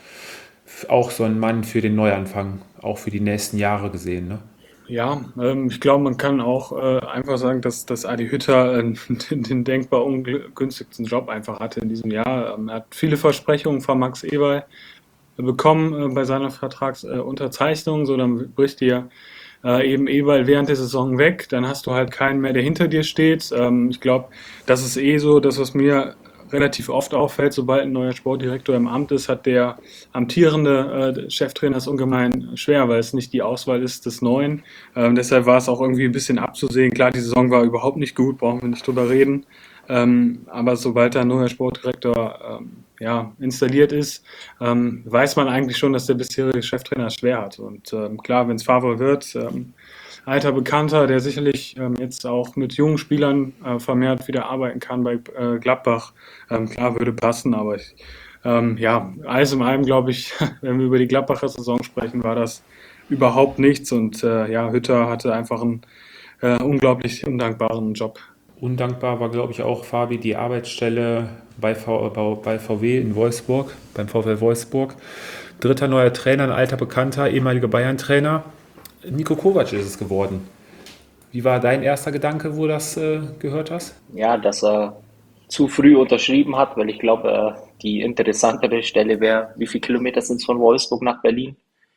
auch so ein Mann für den Neuanfang, auch für die nächsten Jahre gesehen. Ne? Ja, ähm, ich glaube, man kann auch äh, einfach sagen, dass, dass Adi Hütter äh, den, den denkbar ungünstigsten Job einfach hatte in diesem Jahr. Ähm, er hat viele Versprechungen von Max Eberl bekommen äh, bei seiner Vertragsunterzeichnung. So, dann bricht dir äh, eben Eberl während der Saison weg. Dann hast du halt keinen mehr, der hinter dir steht. Ähm, ich glaube, das ist eh so, das, was mir relativ oft auffällt, sobald ein neuer Sportdirektor im Amt ist, hat der amtierende äh, Cheftrainer es ungemein schwer, weil es nicht die Auswahl ist des Neuen. Ähm, deshalb war es auch irgendwie ein bisschen abzusehen. Klar, die Saison war überhaupt nicht gut, brauchen wir nicht drüber reden. Ähm, aber sobald ein neuer Sportdirektor ähm, ja, installiert ist, ähm, weiß man eigentlich schon, dass der bisherige Cheftrainer es schwer hat. Und ähm, klar, wenn es Favre wird, ähm, alter Bekannter, der sicherlich ähm, jetzt auch mit jungen Spielern äh, vermehrt wieder arbeiten kann bei äh, Gladbach. Ähm, klar, würde passen, aber ich, ähm, ja, alles in allem glaube ich, wenn wir über die Gladbacher Saison sprechen, war das überhaupt nichts und äh, ja, Hütter hatte einfach einen äh, unglaublich undankbaren Job. Undankbar war, glaube ich, auch, Fabi, die Arbeitsstelle bei, v, bei V W in Wolfsburg, beim VfL Wolfsburg. Dritter neuer Trainer, ein alter Bekannter, ehemaliger Bayern-Trainer. Niko Kovac ist es geworden. Wie war dein erster Gedanke, wo du das äh, gehört hast? Ja, dass er zu früh unterschrieben hat, weil ich glaube, äh, die interessantere Stelle wäre, wie viele Kilometer sind es von Wolfsburg nach Berlin?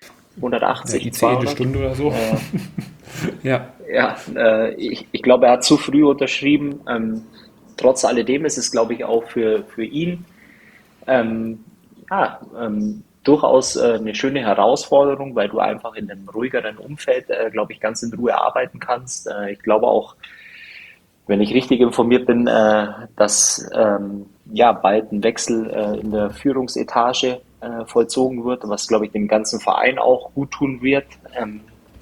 Ja, hundertachtzig, I C E eine zweihundert? Stunde oder so. Äh, Ja, ja, äh, ich, ich glaube, er hat zu früh unterschrieben. Ähm, trotz alledem ist es, glaube ich, auch für, für ihn ähm, ja, ähm, durchaus äh, eine schöne Herausforderung, weil du einfach in einem ruhigeren Umfeld, äh, glaube ich, ganz in Ruhe arbeiten kannst. Äh, ich glaube auch, wenn ich richtig informiert bin, äh, dass ähm, ja bald ein Wechsel äh, in der Führungsetage äh, vollzogen wird, was, glaube ich, dem ganzen Verein auch gut tun wird. Ähm,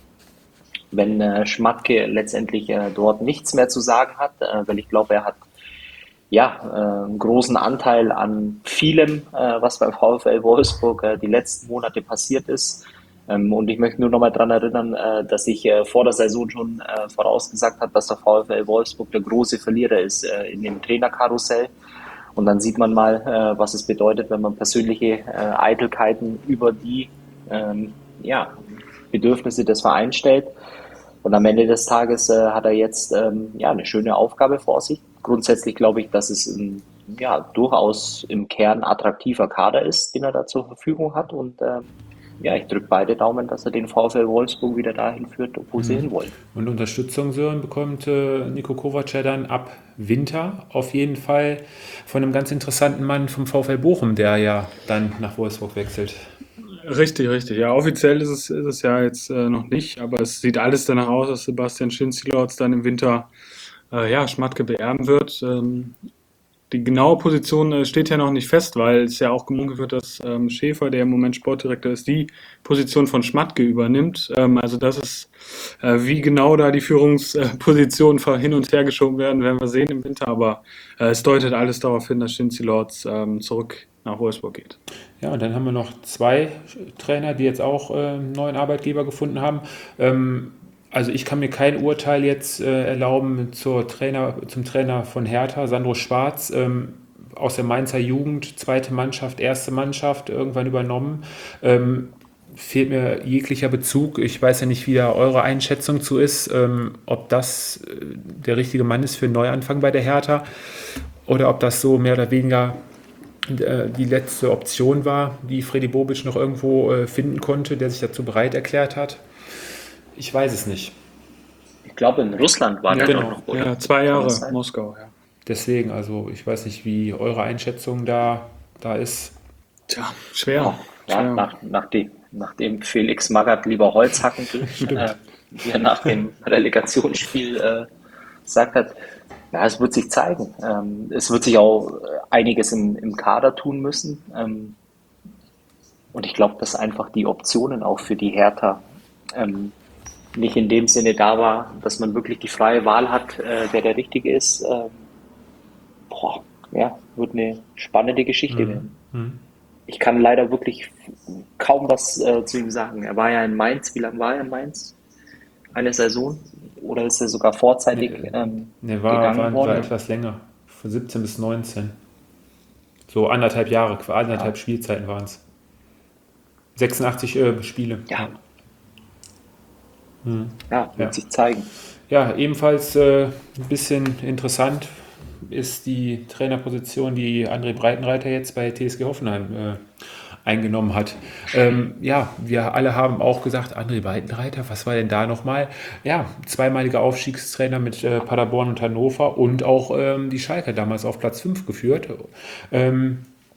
wenn äh, Schmatke letztendlich äh, dort nichts mehr zu sagen hat, äh, weil ich glaube, er hat ja äh, einen großen Anteil an vielem, äh, was beim VfL Wolfsburg äh, die letzten Monate passiert ist. Ähm, und ich möchte nur noch mal daran erinnern, äh, dass ich äh, vor der Saison schon äh, vorausgesagt habe, dass der VfL Wolfsburg der große Verlierer ist äh, in dem Trainerkarussell. Und dann sieht man mal, äh, was es bedeutet, wenn man persönliche äh, Eitelkeiten über die ähm, ja, Bedürfnisse des Vereins stellt. Und am Ende des Tages äh, hat er jetzt ähm, ja, eine schöne Aufgabe vor sich. Grundsätzlich glaube ich, dass es ein ja, durchaus im Kern attraktiver Kader ist, den er da zur Verfügung hat. Und ähm, ja, ich drücke beide Daumen, dass er den VfL Wolfsburg wieder dahin führt, wo sie hinwollen. Und Unterstützung, Sören, bekommt äh, Niko Kovac ja dann ab Winter auf jeden Fall von einem ganz interessanten Mann vom VfL Bochum, der ja dann nach Wolfsburg wechselt. Richtig, richtig. Ja, offiziell ist es, ist es ja jetzt äh, noch nicht, aber es sieht alles danach aus, dass Sebastian Schinzilorz dann im Winter äh, ja, Schmatke beerben wird. Ähm, die genaue Position äh, steht ja noch nicht fest, weil es ja auch gemunkelt wird, dass ähm, Schäfer, der im Moment Sportdirektor ist, die Position von Schmatke übernimmt. Ähm, also das ist, äh, wie genau da die Führungspositionen äh, hin und her geschoben werden, werden wir sehen im Winter, aber äh, es deutet alles darauf hin, dass Schinzilorz ähm, zurück nach Wolfsburg geht. Ja, und dann haben wir noch zwei Trainer, die jetzt auch äh, einen neuen Arbeitgeber gefunden haben. Ähm, also ich kann mir kein Urteil jetzt äh, erlauben zur Trainer, zum Trainer von Hertha, Sandro Schwarz, ähm, aus der Mainzer Jugend, zweite Mannschaft, erste Mannschaft, irgendwann übernommen. Ähm, fehlt mir jeglicher Bezug. Ich weiß ja nicht, wie da eure Einschätzung zu ist, ähm, ob das äh, der richtige Mann ist für einen Neuanfang bei der Hertha oder ob das so mehr oder weniger die letzte Option war, die Freddy Bobic noch irgendwo äh, finden konnte, der sich dazu bereit erklärt hat. Ich weiß es nicht. Ich glaube, in Russland war Ja, der genau. noch, oder? Ja, zwei Kann Jahre das sein? Moskau, ja. Deswegen, also ich weiß nicht, wie eure Einschätzung da, da ist. Tja, schwer. Ja, ja, schwer. nach, nachdem, nachdem Felix Magath lieber Holz hacken geht, äh, wie er nach dem Relegationsspiel äh, gesagt hat, ja, es wird sich zeigen. Ähm, es wird sich auch äh, einiges im, im Kader tun müssen. Ähm, und ich glaube, dass einfach die Optionen auch für die Hertha ähm, nicht in dem Sinne da war, dass man wirklich die freie Wahl hat, äh, wer der Richtige ist. Ähm, boah, ja, wird eine spannende Geschichte werden. Ich kann leider wirklich kaum was äh, zu ihm sagen. Er war ja in Mainz. Wie lange war er in Mainz? Eine Saison? Oder ist er sogar vorzeitig ähm, Ne, war, gegangen war, war worden? etwas länger, von siebzehn bis neunzehn. So anderthalb Jahre, anderthalb Ja. Spielzeiten waren es. sechsundachtzig äh, Spiele. Ja, ja, wird Ja. sich zeigen. Ja, ebenfalls äh, ein bisschen interessant ist die Trainerposition, die André Breitenreiter jetzt bei T S G Hoffenheim äh, eingenommen hat. Ähm, ja, wir alle haben auch gesagt, André Breitenreiter, was war denn da nochmal? Ja, zweimaliger Aufstiegstrainer mit äh, Paderborn und Hannover und auch ähm, die Schalke damals auf Platz fünf geführt. Ähm,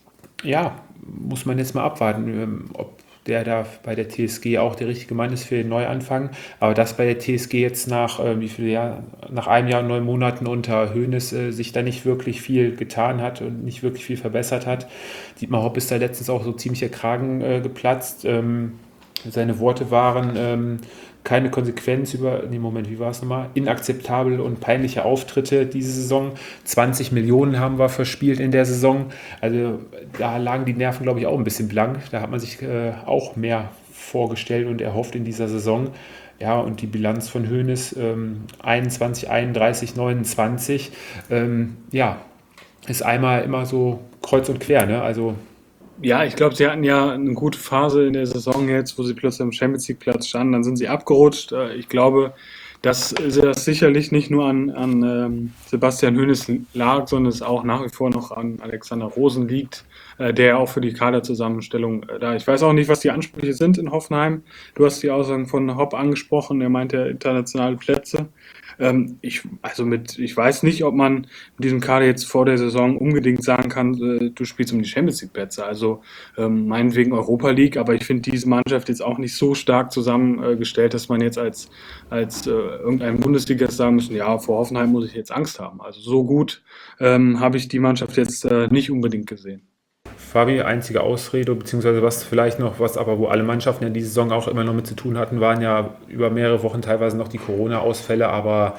ja, muss man jetzt mal abwarten, ähm, ob der da bei der T S G auch der richtige Mann ist für den Neuanfang. Aber dass bei der T S G jetzt nach äh, wie viele Jahr, nach einem Jahr und neun Monaten unter Hoeneß äh, sich da nicht wirklich viel getan hat und nicht wirklich viel verbessert hat. Dietmar Hopp ist da letztens auch so ziemlich der Kragen äh, geplatzt. Ähm, seine Worte waren ähm, keine Konsequenz über, nee, Moment, wie war es nochmal? Inakzeptable und peinliche Auftritte diese Saison. zwanzig Millionen haben wir verspielt in der Saison. Also da lagen die Nerven, glaube ich, auch ein bisschen blank. Da hat man sich äh, auch mehr vorgestellt und erhofft in dieser Saison. Ja, und die Bilanz von Hoeneß ähm, einundzwanzig, einunddreißig, neunundzwanzig, ähm, ja, ist einmal immer so kreuz und quer, ne? Also Ja, ich glaube, sie hatten ja eine gute Phase in der Saison jetzt, wo sie plötzlich am Champions League Platz standen. Dann sind sie abgerutscht. Äh, Ich glaube, dass das sicherlich nicht nur an, an ähm, Sebastian Hoeneß lag, sondern es auch nach wie vor noch an Alexander Rosen liegt, äh, der ja auch für die Kaderzusammenstellung äh, da. Ich weiß auch nicht, was die Ansprüche sind in Hoffenheim. Du hast die Aussagen von Hopp angesprochen. Er meinte internationale Plätze. Ähm, ich, also mit, ich weiß nicht, ob man mit diesem Kader jetzt vor der Saison unbedingt sagen kann, äh, du spielst um die Champions League Plätze. Also ähm, meinetwegen Europa League, aber ich finde diese Mannschaft jetzt auch nicht so stark zusammengestellt, dass man jetzt als, als äh, irgendein Bundesligist sagen müssen, ja, vor Hoffenheim muss ich jetzt Angst haben. Also so gut ähm, habe ich die Mannschaft jetzt äh, nicht unbedingt gesehen. Fabi, einzige Ausrede, beziehungsweise was vielleicht noch, was aber wo alle Mannschaften ja diese Saison auch immer noch mit zu tun hatten, waren ja über mehrere Wochen teilweise noch die Corona-Ausfälle, aber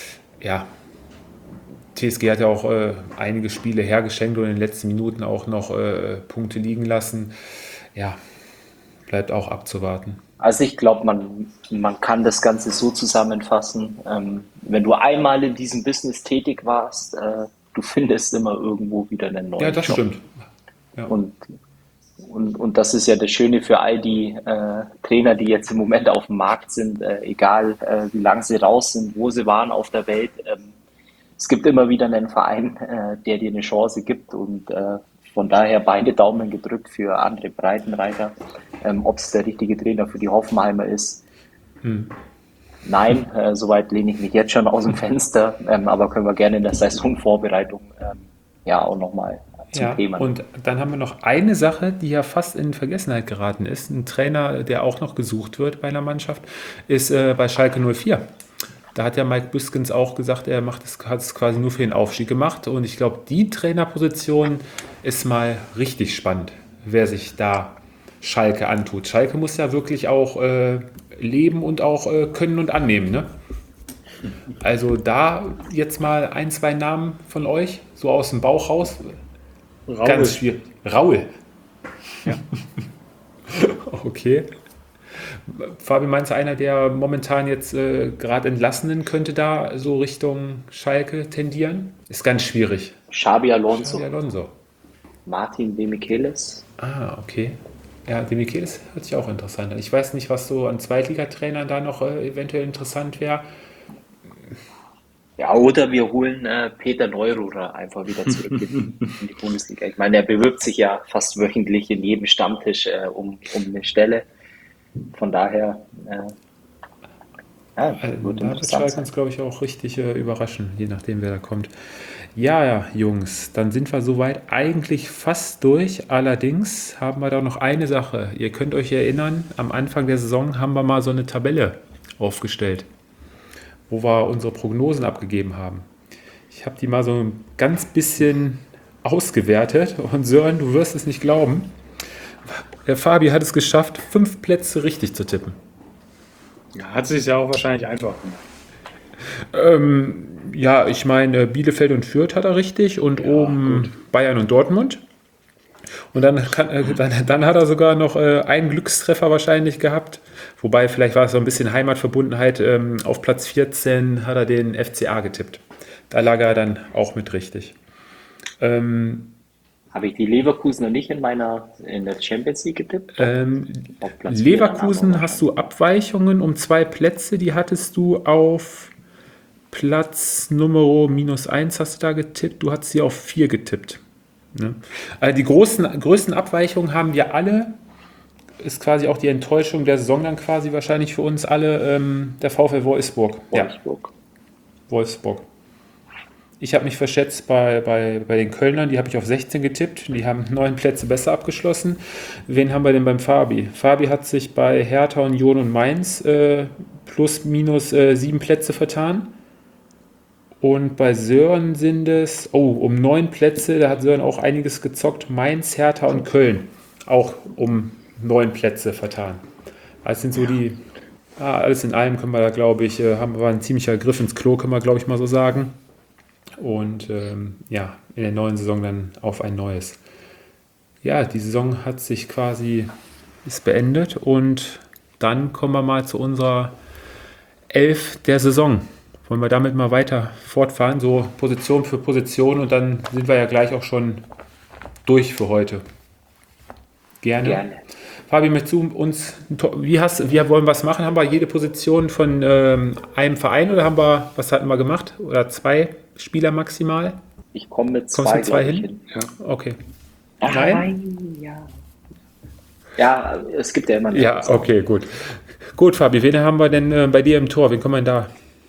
ja, T S G hat ja auch äh, einige Spiele hergeschenkt und in den letzten Minuten auch noch äh, Punkte liegen lassen. Ja, bleibt auch abzuwarten. Also ich glaube, man, man kann das Ganze so zusammenfassen. Ähm, wenn du einmal in diesem Business tätig warst, äh, du findest immer irgendwo wieder einen neuen Ja, das Job. stimmt. Ja. Und Und, und das ist ja das Schöne für all die äh, Trainer, die jetzt im Moment auf dem Markt sind, äh, egal äh, wie lange sie raus sind, wo sie waren auf der Welt. Ähm, es gibt immer wieder einen Verein, äh, der dir eine Chance gibt und äh, von daher beide Daumen gedrückt für andere Breitenreiter. Ähm, ob es der richtige Trainer für die Hoffenheimer ist, Hm. nein, äh, soweit lehne ich mich jetzt schon aus dem Fenster, ähm, aber können wir gerne in der Saisonvorbereitung ähm, ja auch nochmal zum Ja, Thema. und dann haben wir noch eine Sache, die ja fast in Vergessenheit geraten ist. Ein Trainer, der auch noch gesucht wird bei einer Mannschaft, ist äh, bei Schalke null vier. Da hat ja Mike Büskens auch gesagt, er macht es, hat es quasi nur für den Aufstieg gemacht. Und ich glaube, die Trainerposition ist mal richtig spannend, wer sich da Schalke antut. Schalke muss ja wirklich auch äh, leben und auch äh, können und annehmen. Ne? Also da jetzt mal ein, zwei Namen von euch, so aus dem Bauch raus. Raul. Ganz schwierig. Raul. Ja. Okay. Fabi, meinst du, einer, der momentan jetzt äh, gerade Entlassenen könnte da so Richtung Schalke tendieren? Ist ganz schwierig. Xabi Alonso, Xabi Alonso. Martin De Michelis. Ah, okay. Ja, De Michelis hört sich auch interessant an. Ich weiß nicht, was so an Zweitligatrainern da noch äh, eventuell interessant wäre. Ja, oder wir holen äh, Peter Neururer einfach wieder zurück in, in die Bundesliga. Ich meine, er bewirbt sich ja fast wöchentlich in jedem Stammtisch äh, um, um eine Stelle. Von daher, äh, ja, Also, wird da wird interessant Schalke sein. uns, glaube ich, auch richtig äh, überraschen, je nachdem, wer da kommt. Ja, ja, Jungs, dann sind wir soweit eigentlich fast durch. Allerdings haben wir da noch eine Sache. Ihr könnt euch erinnern, am Anfang der Saison haben wir mal so eine Tabelle aufgestellt, wo wir unsere Prognosen abgegeben haben. Ich habe die mal so ein ganz bisschen ausgewertet und Sören, du wirst es nicht glauben. Der Fabi hat es geschafft, fünf Plätze richtig zu tippen. Ja, hat sich ja auch wahrscheinlich einfach gemacht. Ähm, ja, ich meine, Bielefeld und Fürth hat er richtig und oben Bayern und Dortmund. Und dann, kann, äh, dann, dann hat er sogar noch äh, einen Glückstreffer wahrscheinlich gehabt. Wobei, vielleicht war es so ein bisschen Heimatverbundenheit. Ähm, auf Platz vierzehn hat er den F C A getippt. Da lag er dann auch mit richtig. Ähm, Habe ich die Leverkusener nicht in meiner in der Champions League getippt? ähm, Auf Platz vier dann Leverkusen aber hast du Abweichungen um zwei Plätze. Die hattest du auf Platz Nummer minus eins hast du da getippt. Du hast sie auf vier getippt. Ne? Also die großen, größten Abweichungen haben wir alle. Ist quasi auch die Enttäuschung der Saison dann quasi wahrscheinlich für uns alle ähm, der VfL Wolfsburg. Ja, Wolfsburg. Wolfsburg. Ich habe mich verschätzt bei, bei, bei den Kölnern, die habe ich auf sechzehn getippt. Die haben neun Plätze besser abgeschlossen. Wen haben wir denn beim Fabi? Fabi hat sich bei Hertha, Union und Mainz äh, plus minus äh, sieben Plätze vertan. Und bei Sören sind es, oh, um neun Plätze, da hat Sören auch einiges gezockt. Mainz, Hertha und Köln auch um neun Plätze vertan. Das sind so die, ah, alles in allem können wir da, glaube ich, äh, haben wir ein ziemlicher Griff ins Klo, können wir, glaube ich, mal so sagen. Und ähm, ja, in der neuen Saison dann auf ein neues. Ja, die Saison hat sich quasi, ist beendet und dann kommen wir mal zu unserer Elf der Saison. Wollen wir damit mal weiter fortfahren, so Position für Position und dann sind wir ja gleich auch schon durch für heute. Gerne. Gerne. Fabi, möchtest du uns, wie hast, wie wollen wir es machen? Haben wir jede Position von ähm, einem Verein oder haben wir, was hatten wir gemacht? Oder zwei Spieler maximal? Ich komme mit Kommst du zwei, mit zwei glaub ich, hin? Okay. Ach, Nein? nein, ja. Ja, es gibt ja immer eine Ja, Ausnahme. okay, gut. Gut, Fabi, wen haben wir denn äh, bei dir im Tor? Wen kommen wir denn da?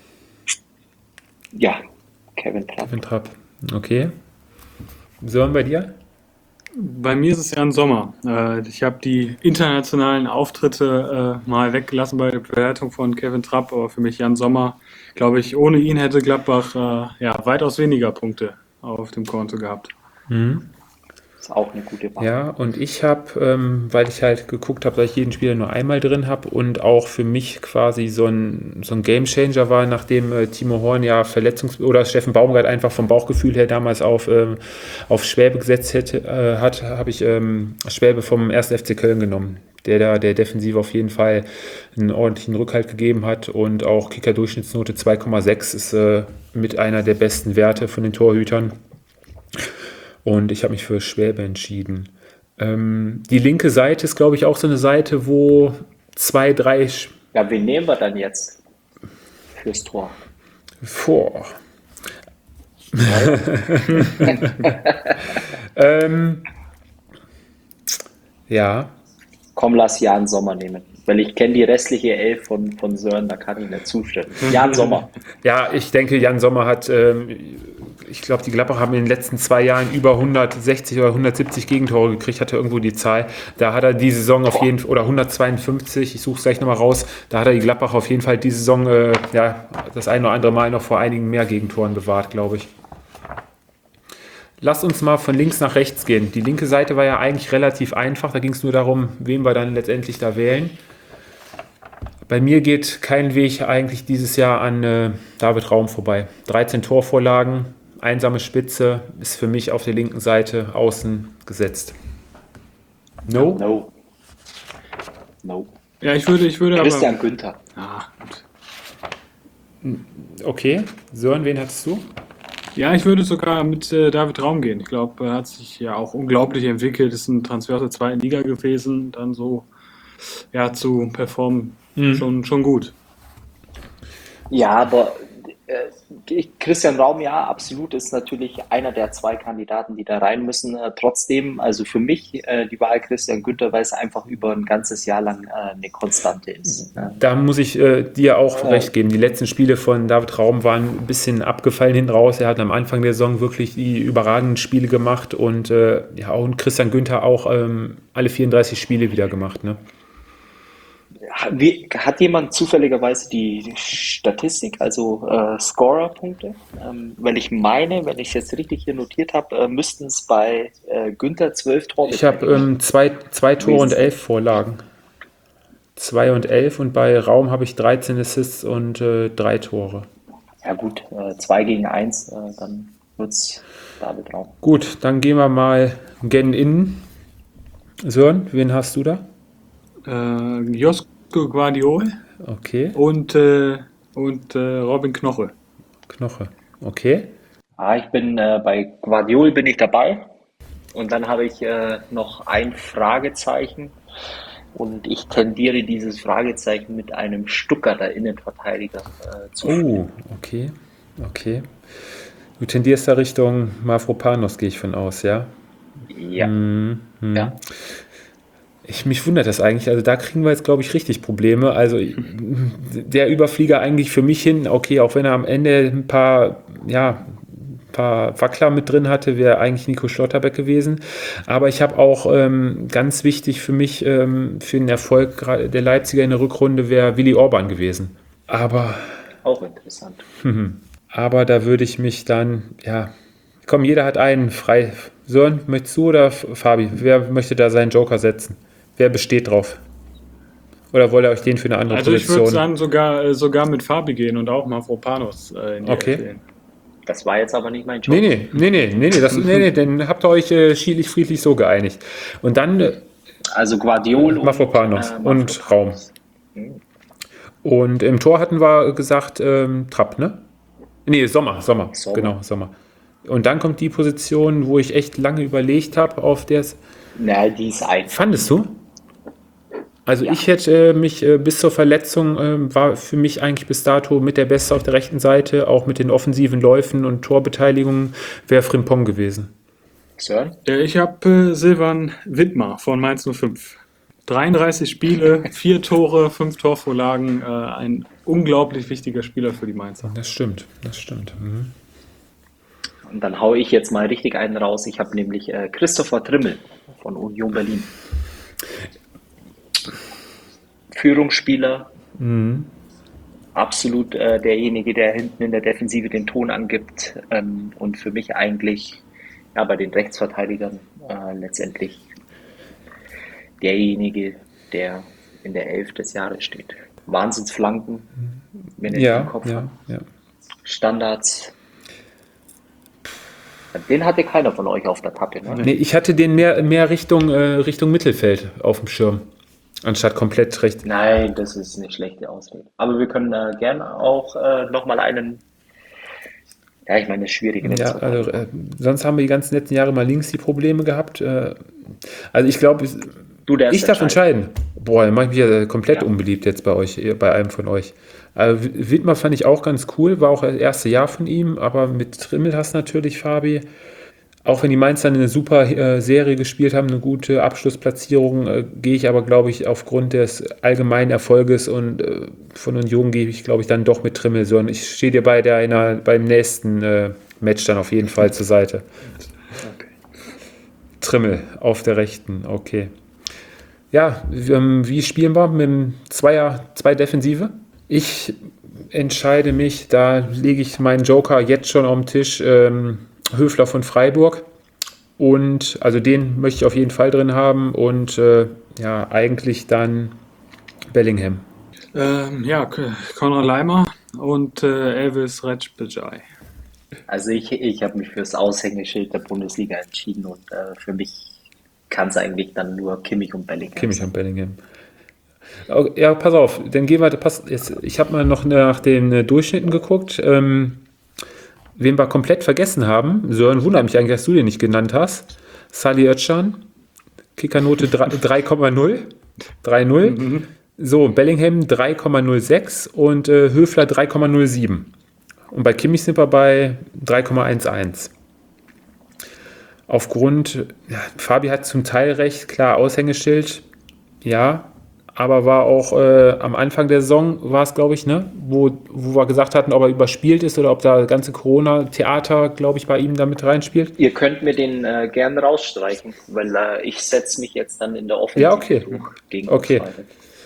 Ja, Kevin Trapp. Kevin Trapp. Okay. Sören, bei dir? Bei mir ist es Jan Sommer. Äh, ich habe die internationalen Auftritte äh, mal weggelassen bei der Bewertung von Kevin Trapp, aber für mich Jan Sommer, glaube ich, ohne ihn hätte Gladbach äh, ja, weitaus weniger Punkte auf dem Konto gehabt. Mhm. Ist auch eine gute Wahl. Ja, und ich habe, ähm, weil ich halt geguckt habe, dass ich jeden Spieler nur einmal drin habe und auch für mich quasi so ein, so ein Gamechanger war, nachdem äh, Timo Horn ja Verletzungs- oder Steffen Baumgart einfach vom Bauchgefühl her damals auf, ähm, auf Schwäbe gesetzt hätte, äh, hat, habe ich ähm, Schwäbe vom ersten F C Köln genommen, der da der Defensive auf jeden Fall einen ordentlichen Rückhalt gegeben hat und auch Kicker-Durchschnittsnote zwei Komma sechs ist äh, mit einer der besten Werte von den Torhütern. Und ich habe mich für Schwäbe entschieden. Ähm, die linke Seite ist, glaube ich, auch so eine Seite, wo zwei, drei Sch- Ja, wen nehmen wir dann jetzt fürs Tor? vor. ähm, ja, Komm, lass Jan Sommer nehmen. Weil ich kenne die restliche Elf von, von Sören, da kann ich nicht zustimmen. Jan Sommer. ja, ich denke, Jan Sommer hat, ähm, ich glaube, die Gladbacher haben in den letzten zwei Jahren über hundertsechzig oder hundertsiebzig Gegentore gekriegt, hatte irgendwo die Zahl. Da hat er die Saison auf jeden Fall, oder hundertzweiundfünfzig, ich suche es gleich nochmal raus, da hat er die Gladbacher auf jeden Fall die Saison, äh, ja, das ein oder andere Mal noch vor einigen mehr Gegentoren bewahrt, glaube ich. Lass uns mal von links nach rechts gehen. Die linke Seite war ja eigentlich relativ einfach, da ging es nur darum, wen wir dann letztendlich da wählen. Bei mir geht kein Weg eigentlich dieses Jahr an äh, David Raum vorbei. dreizehn Torvorlagen, einsame Spitze, ist für mich auf der linken Seite außen gesetzt. No? No. No. Ja, ich würde, ich würde Christian aber. Günther. Ah, gut. Okay. Sören, wen hattest du? Ja, ich würde sogar mit äh, David Raum gehen. Ich glaube, er hat sich ja auch unglaublich entwickelt. Ist ein Transfer aus der zweiten Liga gewesen, dann so ja, zu performen. Mhm. Schon, schon gut. Ja, aber äh, Christian Raum, ja, absolut, ist natürlich einer der zwei Kandidaten, die da rein müssen. Äh, trotzdem, also für mich äh, die Wahl Christian Günther, weil es einfach über ein ganzes Jahr lang äh, eine Konstante ist. Ja. Da muss ich äh, dir auch Ja. recht geben. Die letzten Spiele von David Raum waren ein bisschen abgefallen hinten raus. Er hat am Anfang der Saison wirklich die überragenden Spiele gemacht und, äh, ja, und Christian Günther auch ähm, alle vierunddreißig Spiele wieder gemacht. Ne? Wie, hat jemand zufälligerweise die Statistik, also äh, Scorer-Punkte? Ähm, weil ich meine, wenn ich es jetzt richtig hier notiert habe, äh, müssten es bei äh, Günther zwölf Tore Ich habe ähm, zwei, zwei Tore und elf Vorlagen. Zwei und elf und bei Raum habe ich dreizehn Assists und äh, drei Tore. Ja gut, äh, zwei gegen eins, äh, dann wird es David Raum. Gut, dann gehen wir mal gen innen. Sören, wen hast du da? Äh, Josko Guardiol Okay, und, äh, und äh, Robin Knoche. Knoche. Okay. Ah, ich bin äh, bei Guardiol bin ich dabei und dann habe ich äh, noch ein Fragezeichen und ich tendiere dieses Fragezeichen mit einem Stuttgarter Innenverteidiger äh, zu Oh, okay. Okay. Du tendierst da Richtung Mavropanos, gehe ich von aus, ja? Ja, Mhm. Mhm. ja. Ich, mich wundert das eigentlich. Also da kriegen wir jetzt, glaube ich, richtig Probleme. Also der Überflieger eigentlich für mich hin, okay, auch wenn er am Ende ein paar, ja, ein paar Wackler mit drin hatte, wäre eigentlich Nico Schlotterbeck gewesen. Aber ich habe auch ähm, ganz wichtig für mich, ähm, für den Erfolg gerade der Leipziger in der Rückrunde, wäre Willi Orban gewesen. Aber, Auch interessant. aber da würde ich mich dann, ja, komm, jeder hat einen frei. Sören, möchtest du oder Fabi? Wer möchte da seinen Joker setzen? Wer besteht drauf? Oder wollt ihr euch den für eine andere Also ich Position? würde dann sogar, äh, sogar mit Fabi gehen und auch Mavropanos äh, in die Okay. Elf wählen. Das war jetzt aber nicht mein Job. Nee, nee, nee, nee, nee, nee, das, nee, nee, dann habt ihr euch äh, schiedlich, friedlich so geeinigt. Und dann äh, Also Guardiol und, Mavropanos äh, und Raum. Und im Tor hatten wir gesagt, ähm, Trapp, ne? Nee, Sommer, Sommer, Sommer. genau, Sommer. Und dann kommt die Position, wo ich echt lange überlegt habe, auf der es. Na, die ist ein. Fandest du? Also Ja. ich hätte äh, mich äh, bis zur Verletzung, ähm, war für mich eigentlich bis dato mit der Beste auf der rechten Seite, auch mit den offensiven Läufen und Torbeteiligungen, wäre Frimpong gewesen. Sören? Ja, ich habe äh, Silvan Wittmar von Mainz null fünf. dreiunddreißig Spiele, vier Tore, fünf Torvorlagen. Äh, ein unglaublich wichtiger Spieler für die Mainzer. Das stimmt, das stimmt. Mhm. Und dann haue ich jetzt mal richtig einen raus. Ich habe nämlich äh, Christopher Trimmel von Union Berlin. Führungsspieler, Mhm. absolut äh, derjenige, der hinten in der Defensive den Ton angibt ähm, und für mich eigentlich ja, bei den Rechtsverteidigern äh, letztendlich derjenige, der in der Elf des Jahres steht. Wahnsinnsflanken, wenn ich Ja, im Kopf ja, habe. ja. Standards. Den hatte keiner von euch auf der Kappe, ne? Nee, ich hatte den mehr, mehr Richtung, äh, Richtung Mittelfeld auf dem Schirm, anstatt komplett rechts. Nein, das ist eine schlechte Ausrede. Aber wir können äh, gerne auch äh, nochmal einen Ja, ich meine, das ist schwierig. in den Ja, zu also halten. äh, sonst haben wir die ganzen letzten Jahre mal links die Probleme gehabt. Äh, also ich glaube, Du ich darfst darf entscheiden. entscheiden. Boah, dann mache ich mich ja komplett Ja. unbeliebt jetzt bei euch, äh, bei einem von euch. Also Wi- Widmer fand ich auch ganz cool, war auch das erste Jahr von ihm, aber mit Trimmel hast du natürlich, Fabi. Auch wenn die Mainz dann eine super äh, Serie gespielt haben, eine gute Abschlussplatzierung, äh, gehe ich aber, glaube ich, aufgrund des allgemeinen Erfolges und äh, von Union gehe ich, glaube ich, dann doch mit Trimmel. So, und ich stehe dir bei der, einer, beim nächsten äh, Match dann auf jeden Fall zur Seite. Okay. Trimmel auf der rechten, okay. Ja, ähm, wie spielen wir mit dem Zweier, zwei Defensive? Ich entscheide mich, da lege ich meinen Joker jetzt schon auf den Tisch, ähm, Höfler von Freiburg. Und also den möchte ich auf jeden Fall drin haben und äh, ja, eigentlich dann Bellingham. Ähm, ja, K- Konrad Leimer und äh, Elvis Recbejai. Also ich, ich habe mich fürs Aushängeschild der Bundesliga entschieden und äh, für mich kann es eigentlich dann nur Kimmich und Bellingham Kimmich sein. und Bellingham. Oh, ja, pass auf, dann gehen wir, pass, jetzt, ich habe mal noch nach den äh, Durchschnitten geguckt. Ähm, wen wir komplett vergessen haben, Sören, wundert mich eigentlich, dass du den nicht genannt hast. Salih Özcan, Kickernote drei Komma null. drei Komma null. Mhm. So, Bellingham drei Komma null sechs und äh, Höfler drei Komma null sieben. Und bei Kimmich sind wir bei drei Komma elf. Aufgrund, ja, Fabi hat zum Teil recht, klar, Aushängeschild, ja, aber war auch äh, am Anfang der Saison, war es, glaube ich, ne, wo, wo wir gesagt hatten, ob er überspielt ist oder ob da ganze Corona-Theater, glaube ich, bei ihm da mit reinspielt. Ihr könnt mir den äh, gern rausstreichen, weil äh, ich setze mich jetzt dann in der Offensive Ja, okay. durch gegen Okay. uns beide.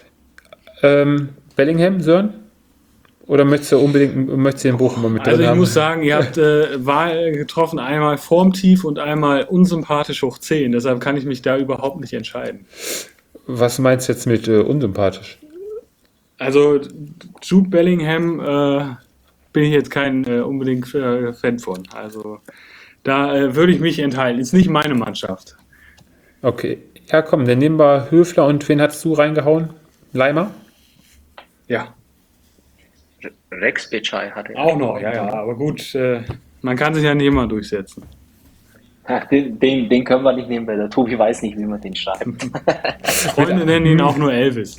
Ähm, Bellingham, Sören? Oder möchtest du unbedingt möchtest du den Bochumer mit Also drin ich haben? muss sagen, ihr habt äh, Wahl getroffen, einmal formtief und einmal unsympathisch hoch zehn. Deshalb kann ich mich da überhaupt nicht entscheiden. Was meinst du jetzt mit äh, unsympathisch? Also Jude Bellingham äh, bin ich jetzt kein äh, unbedingt äh, Fan von. Also da äh, würde ich mich enthalten. Ist nicht meine Mannschaft. Okay, ja komm, dann nehmen wir Höfler und wen hast du reingehauen? Leimer? Ja, Rex Bitschei hatte auch noch, ja, ja. Aber gut, äh, man kann sich ja nicht immer durchsetzen. Ach, den, den, den können wir nicht nehmen, weil der Tobi weiß nicht, wie man den schreibt. Freunde nennen ihn auch nur Elvis.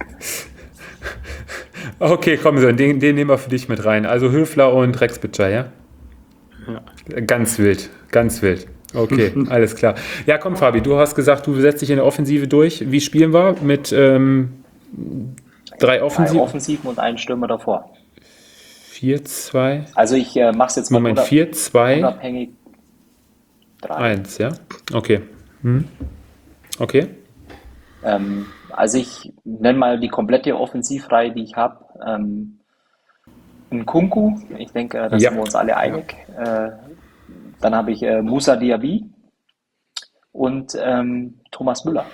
Okay, komm, Sören, den, den nehmen wir für dich mit rein. Also Höfler und Rex Bitschei, ja? Ja. Ganz wild, ganz wild. Okay, alles klar. Ja, komm, Fabi, du hast gesagt, du setzt dich in der Offensive durch. Wie spielen wir? Mit ähm, drei Drei Offensiven? Offensiven und einen Stürmer davor. vier, zwei, Also ich äh, mache es jetzt mal Moment, unab- vier, zwei, unabhängig. Drei. eins, ja? Okay. Hm. Okay. Ähm, also ich nenne mal die komplette Offensivreihe, die ich habe. Ähm, Nkunku, ich denke, äh, da Ja. sind wir uns alle einig. Äh, dann habe ich äh, Moussa Diaby und ähm, Thomas Müller.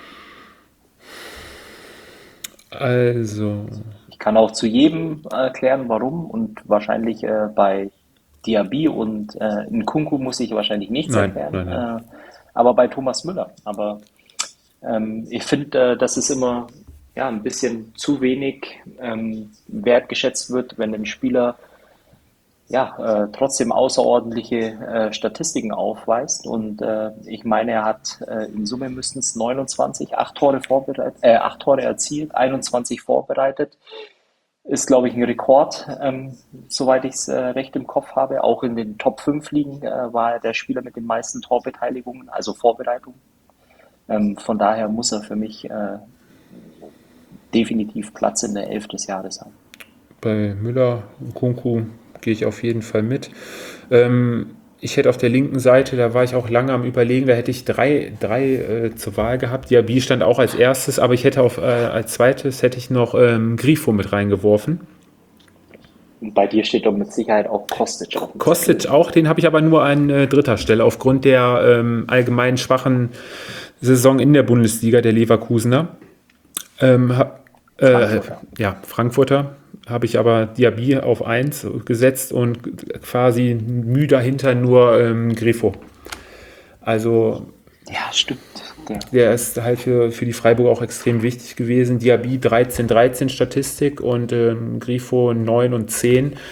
Also, Ich kann auch zu jedem erklären, warum, und wahrscheinlich äh, bei Diaby und äh, Nkunku muss ich wahrscheinlich nichts Nein, erklären, nein, nein. Äh, aber bei Thomas Müller. Aber ähm, ich finde, äh, dass es immer ja, ein bisschen zu wenig ähm, wertgeschätzt wird, wenn ein Spieler ja, äh, trotzdem außerordentliche äh, Statistiken aufweist. Und äh, ich meine, er hat äh, in Summe müssten es neunundzwanzig, acht Tore vorbereitet, äh, acht Tore erzielt, einundzwanzig vorbereitet. Ist, glaube ich, ein Rekord, ähm, soweit ich es äh, recht im Kopf habe. Auch in den Top fünf Ligen äh, war er der Spieler mit den meisten Torbeteiligungen, also Vorbereitungen. Ähm, von daher muss er für mich äh, definitiv Platz in der Elf des Jahres haben. bei Müller und Kunku gehe ich auf jeden Fall mit. Ähm, ich hätte auf der linken Seite, da war ich auch lange am Überlegen, da hätte ich drei, drei äh, zur Wahl gehabt. Diaby stand auch als erstes, aber ich hätte auf, äh, als zweites hätte ich noch ähm, Grifo mit reingeworfen. Und bei dir steht doch mit Sicherheit auch Kostic auf dem Kostic auch, den habe ich aber nur an äh, dritter Stelle, aufgrund der ähm, allgemein schwachen Saison in der Bundesliga der Leverkusener. Ähm, ha, äh, Frankfurter. Ja, Frankfurter habe ich aber Diaby auf eins gesetzt und quasi müh dahinter nur ähm, Grifo. Also Ja, stimmt. Der, der ist halt für, für die Freiburg auch extrem wichtig gewesen. Diaby dreizehn dreizehn Statistik und ähm, Grifo neun und zehn.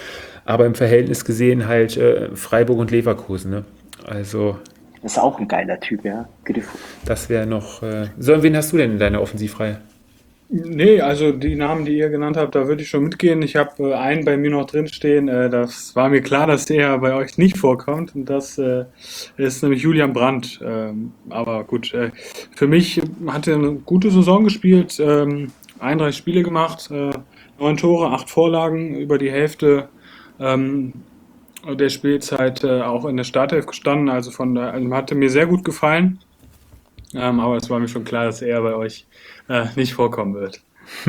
aber im Verhältnis gesehen halt äh, Freiburg und Leverkusen. Ne? Also Das ist auch ein geiler Typ, ja. Griff. das wäre noch. Äh, so, wen hast du denn in deiner Offensivreihe? Nee, also die Namen, die ihr genannt habt, da würde ich schon mitgehen. Ich habe äh, einen bei mir noch drinstehen. Äh, das war mir klar, dass der bei euch nicht vorkommt. Und das äh, ist nämlich Julian Brandt. Ähm, aber gut, äh, für mich hat er eine gute Saison gespielt. Ähm, einunddreißig Spiele gemacht, äh, neun Tore, acht Vorlagen, über die Hälfte ähm, der Spielzeit äh, auch in der Startelf gestanden. Also von der, also hatte mir sehr gut gefallen. Ähm, aber es war mir schon klar, dass er bei euch äh, nicht vorkommen wird.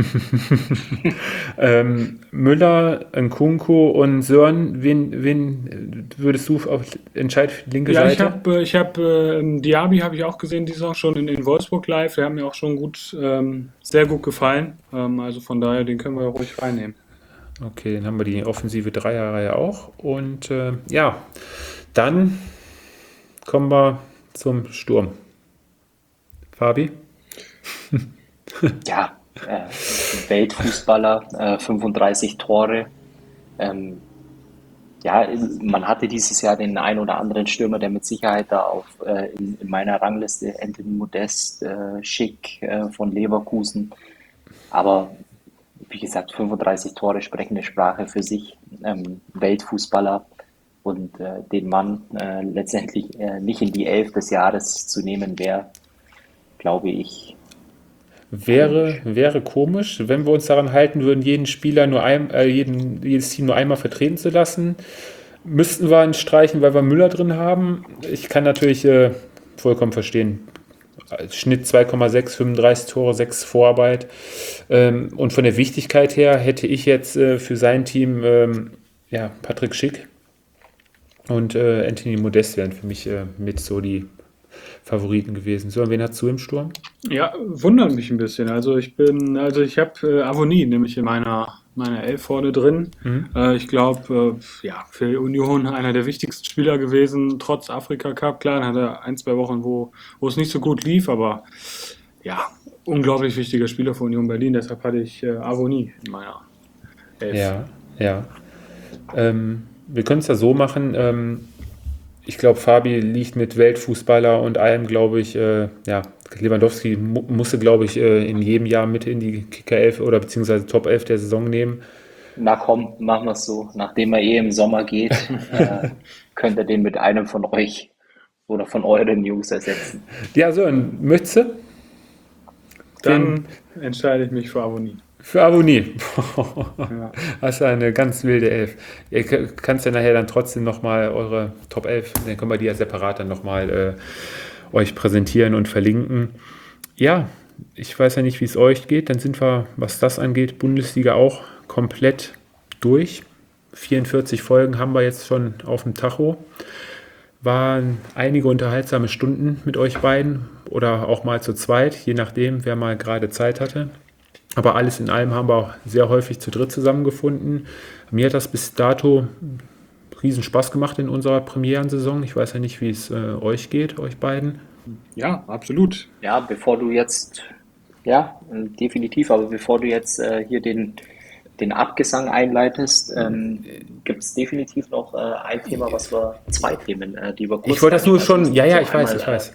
ähm, Müller, Nkunku und Sören, wen, wen würdest du auf entscheiden für die linke Ja, ich Seite? habe, ich habe, äh, Diaby habe ich auch gesehen, die Saison schon in, in Wolfsburg live. Der hat mir auch schon gut, ähm, sehr gut gefallen. Ähm, also von daher, den können wir ruhig reinnehmen. Okay, dann haben wir die offensive Dreierreihe auch. Und äh, ja, dann kommen wir zum Sturm. Fabi? Ja, äh, Weltfußballer, äh, fünfunddreißig Tore. Ähm, ja, man hatte dieses Jahr den ein oder anderen Stürmer, der mit Sicherheit da auf äh, in, in meiner Rangliste, Anthony Modest, äh, Schick äh, von Leverkusen. Aber wie gesagt, fünfunddreißig Tore sprechen eine Sprache für sich. Ähm, Weltfußballer und äh, den Mann äh, letztendlich äh, nicht in die Elf des Jahres zu nehmen, wäre, glaube ich, Wäre, wäre komisch, wenn wir uns daran halten würden, jeden Spieler nur ein, äh, jeden, jedes Team nur einmal vertreten zu lassen. Müssten wir ihn streichen, weil wir Müller drin haben. Ich kann natürlich äh, vollkommen verstehen. Schnitt zwei Komma sechs, fünfunddreißig Tore, sechs Vorarbeit. Ähm, und von der Wichtigkeit her hätte ich jetzt äh, für sein Team ähm, ja, Patrick Schick und äh, Anthony Modest wären für mich äh, mit so die Favoriten gewesen. So, und wen hast du im Sturm? Ja, wundert mich ein bisschen. Also ich bin, also ich habe äh, Avonie nämlich in meiner, meiner Elf vorne drin. Mhm. Äh, ich glaube, äh, ja, für Union einer der wichtigsten Spieler gewesen, trotz Afrika Cup. Klar, dann hat er ein, zwei Wochen, wo, wo es nicht so gut lief, aber ja, unglaublich wichtiger Spieler für Union Berlin. Deshalb hatte ich äh, Avonie in meiner Elf. Ja, ja. Ähm, wir können es ja so machen. Ähm, ich glaube, Fabi liegt mit Weltfußballer und allem, glaube ich, äh, ja, Lewandowski mu musste, glaube ich, äh, in jedem Jahr mit in die Kicker elf oder beziehungsweise Top elf der Saison nehmen. na komm, machen wir es so. Nachdem er eh im Sommer geht, äh, könnt ihr den mit einem von euch oder von euren Jungs ersetzen. Ja, so, und möchtest du? Dann entscheide ich mich für Avonie. Für Avonie. Ja. Das ist eine ganz wilde Elf. Ihr k- kannst ja nachher dann trotzdem nochmal eure Top elf, dann können wir die ja separat dann nochmal äh, euch präsentieren und verlinken. Ja, ich weiß ja nicht, wie es euch geht. Dann sind wir, was das angeht, Bundesliga auch komplett durch. vierundvierzig Folgen haben wir jetzt schon auf dem Tacho. Waren einige unterhaltsame Stunden mit euch beiden oder auch mal zu zweit, je nachdem, wer mal gerade Zeit hatte. Aber alles in allem haben wir auch sehr häufig zu dritt zusammengefunden. Mir hat das bis dato riesen Spaß gemacht in unserer Premierensaison. Ich weiß ja nicht, wie es äh, euch geht, euch beiden. Ja, absolut. Ja, bevor du jetzt, ja, äh, definitiv, aber bevor du jetzt äh, hier den, den Abgesang einleitest, ähm, gibt es definitiv noch äh, ein Thema, was wir, zwei Themen, äh, die wir kurz Ich wollte das nur ansprechen. schon, ja, ja, So ich weiß, einmal, ich weiß.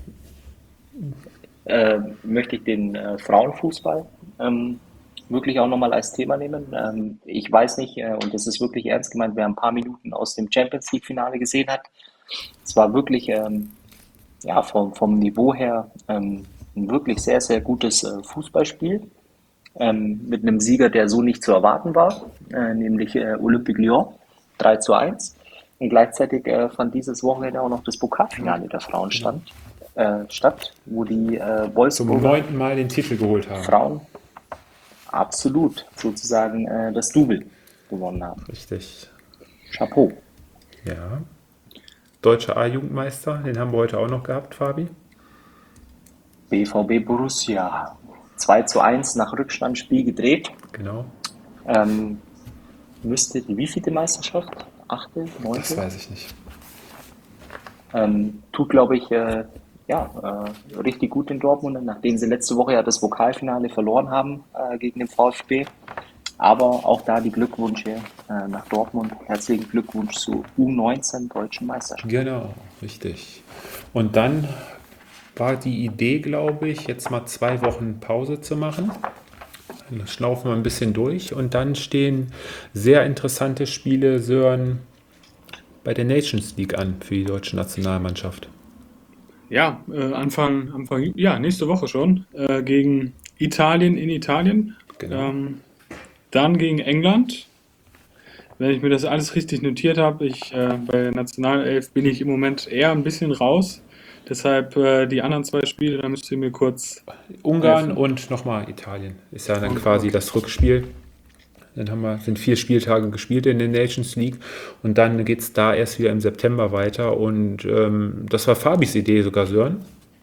Äh, möchte ich den äh, Frauenfußball ähm, wirklich auch nochmal als Thema nehmen. Ähm, ich weiß nicht, äh, und das ist wirklich ernst gemeint, wer ein paar Minuten aus dem Champions League-Finale gesehen hat. Es war wirklich ähm, ja, vom, vom Niveau her ähm, ein wirklich sehr, sehr gutes äh, Fußballspiel. Ähm, mit einem Sieger, der so nicht zu erwarten war, äh, nämlich äh, Olympique Lyon, drei zu eins. Und gleichzeitig äh, fand dieses Wochenende auch noch das Pokalfinale der Frauen stand, äh, statt, wo die äh, Zum Wolfsburger neunten Mal den Titel geholt haben. Frauen absolut sozusagen äh, das Double gewonnen haben. Richtig. Chapeau. Ja. Deutscher A-Jugendmeister, den haben wir heute auch noch gehabt, Fabi. B V B Borussia. zwei zu eins nach Rückstand, Spiel gedreht. Genau. Ähm, müsste die wievielte Meisterschaft? Achte, Das neunte? weiß ich nicht. Ähm, tut, glaube ich, äh, ja, äh, richtig gut in Dortmund, nachdem sie letzte Woche ja das Pokalfinale verloren haben äh, gegen den VfB. Aber auch da die Glückwünsche äh, nach Dortmund. Herzlichen Glückwunsch zur U neunzehn Deutschen Meisterschaft. Genau, richtig. Und dann war die Idee, glaube ich, jetzt mal zwei Wochen Pause zu machen. Dann schnaufen wir ein bisschen durch und dann stehen sehr interessante Spiele, Sören, bei der Nations League an für die deutsche Nationalmannschaft. Ja, äh, Anfang, Anfang, ja, nächste Woche schon, äh, gegen Italien in Italien. Genau. Ähm, dann gegen England. Wenn ich mir das alles richtig notiert habe, ich äh, bei der Nationalelf bin ich im Moment eher ein bisschen raus. Deshalb äh, die anderen zwei Spiele, da müsst ihr mir kurz Ungarn helfen. und nochmal Italien ist ja dann Und- quasi das Rückspiel. Dann haben wir, sind vier Spieltage gespielt in der Nations League und dann geht es da erst wieder im September weiter. Und ähm, das war Fabis Idee sogar, Sören,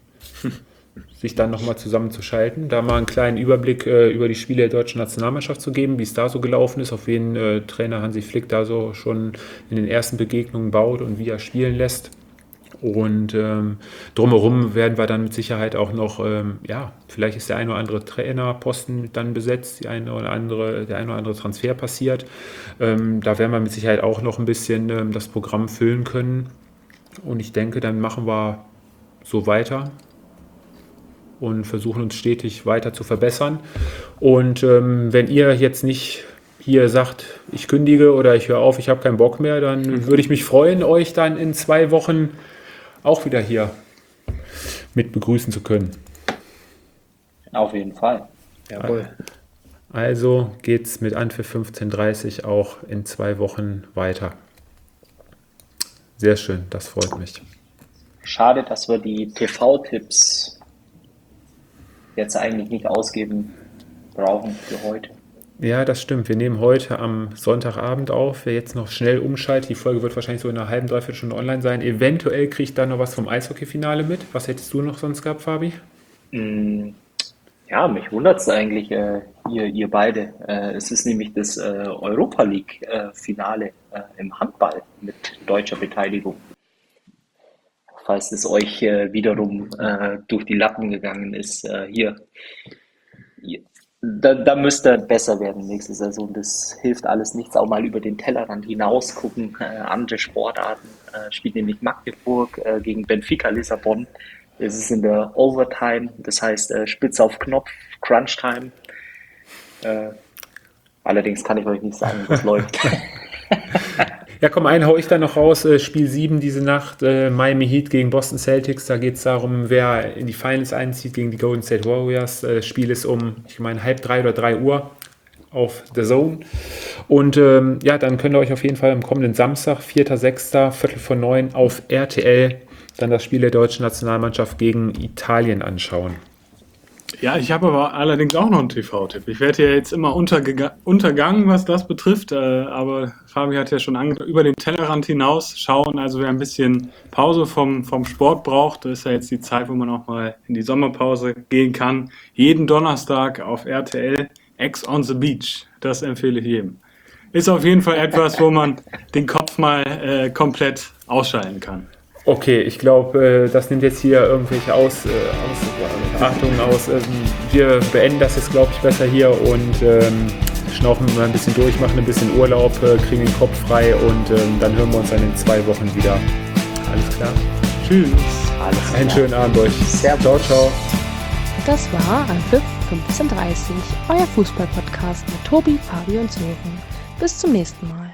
sich dann nochmal zusammenzuschalten, da mal einen kleinen Überblick äh, über die Spiele der deutschen Nationalmannschaft zu geben, wie es da so gelaufen ist, auf wen äh, Trainer Hansi Flick da so schon in den ersten Begegnungen baut und wie er spielen lässt. Und ähm, drumherum werden wir dann mit Sicherheit auch noch, ähm, ja, vielleicht ist der ein oder andere Trainerposten dann besetzt, die eine oder andere, der ein oder andere Transfer passiert. Ähm, da werden wir mit Sicherheit auch noch ein bisschen ähm, das Programm füllen können. Und ich denke, dann machen wir so weiter und versuchen uns stetig weiter zu verbessern. Und ähm, wenn ihr jetzt nicht hier sagt, ich kündige oder ich höre auf, ich habe keinen Bock mehr, dann würde ich mich freuen, euch dann in zwei Wochen auch wieder hier mit begrüßen zu können. Auf jeden Fall. Jawohl. Also geht's mit Anpfiff fünfzehn Uhr dreißig auch in zwei Wochen weiter. Sehr schön, das freut mich. Schade, dass wir die T V-Tipps jetzt eigentlich nicht ausgeben brauchen für heute. Ja, das stimmt. Wir nehmen heute am Sonntagabend auf. Wer jetzt noch schnell umschaltet, die Folge wird wahrscheinlich so in einer halben, dreiviertel Stunde online sein. Eventuell kriegt da noch was vom Eishockey-Finale mit. Was hättest du noch sonst gehabt, Fabi? Mm, Ja, mich wundert es eigentlich, äh, ihr, ihr beide. Äh, es ist nämlich das äh, Europa League-Finale äh, im Handball mit deutscher Beteiligung. Falls es euch äh, wiederum äh, durch die Lappen gegangen ist, äh, hier. Ihr- Da, da müsst ihr besser werden nächste Saison. Das hilft alles nichts. Auch mal über den Tellerrand hinaus gucken. Äh, andere Sportarten. Äh, spielt nämlich Magdeburg äh, gegen Benfica Lissabon. Es ist in der Overtime. Das heißt äh, Spitze auf Knopf, Crunch Time. Äh, allerdings kann ich euch nicht sagen, wie das läuft. Ja, komm, einen hau ich dann noch raus. Äh, Spiel sieben diese Nacht, äh, Miami Heat gegen Boston Celtics. Da geht es darum, wer in die Finals einzieht gegen die Golden State Warriors. Äh, Spiel ist um, ich meine, halb drei oder drei Uhr auf The Zone. Und ähm, ja, dann könnt ihr euch auf jeden Fall am kommenden Samstag, vierter sechster, Viertel vor neun auf R T L dann das Spiel der deutschen Nationalmannschaft gegen Italien anschauen. Ja, ich habe aber allerdings auch noch einen T V-Tipp. Ich werde ja jetzt immer untergega- untergangen, was das betrifft, äh, aber Fabi hat ja schon ange- über den Tellerrand hinaus schauen. Also wer ein bisschen Pause vom, vom Sport braucht, das ist ja jetzt die Zeit, wo man auch mal in die Sommerpause gehen kann. Jeden Donnerstag auf R T L, Ex on the Beach. Das empfehle ich jedem. Ist auf jeden Fall etwas, wo man den Kopf mal äh, komplett ausschalten kann. Okay, ich glaube, äh, das nimmt jetzt hier irgendwelche Aus, äh, aus, Achtungen aus. Ähm, wir beenden das jetzt, glaube ich, besser hier und ähm, schnaufen mal ein bisschen durch, machen ein bisschen Urlaub, äh, kriegen den Kopf frei und ähm, dann hören wir uns dann in zwei Wochen wieder. Alles klar? Tschüss. Alles Einen klar. schönen Abend euch. Servus. Ciao, ciao. Das war Anpfiff fünfzehn Uhr dreißig, euer Fußball-Podcast mit Tobi, Fabi und Sören. Bis zum nächsten Mal.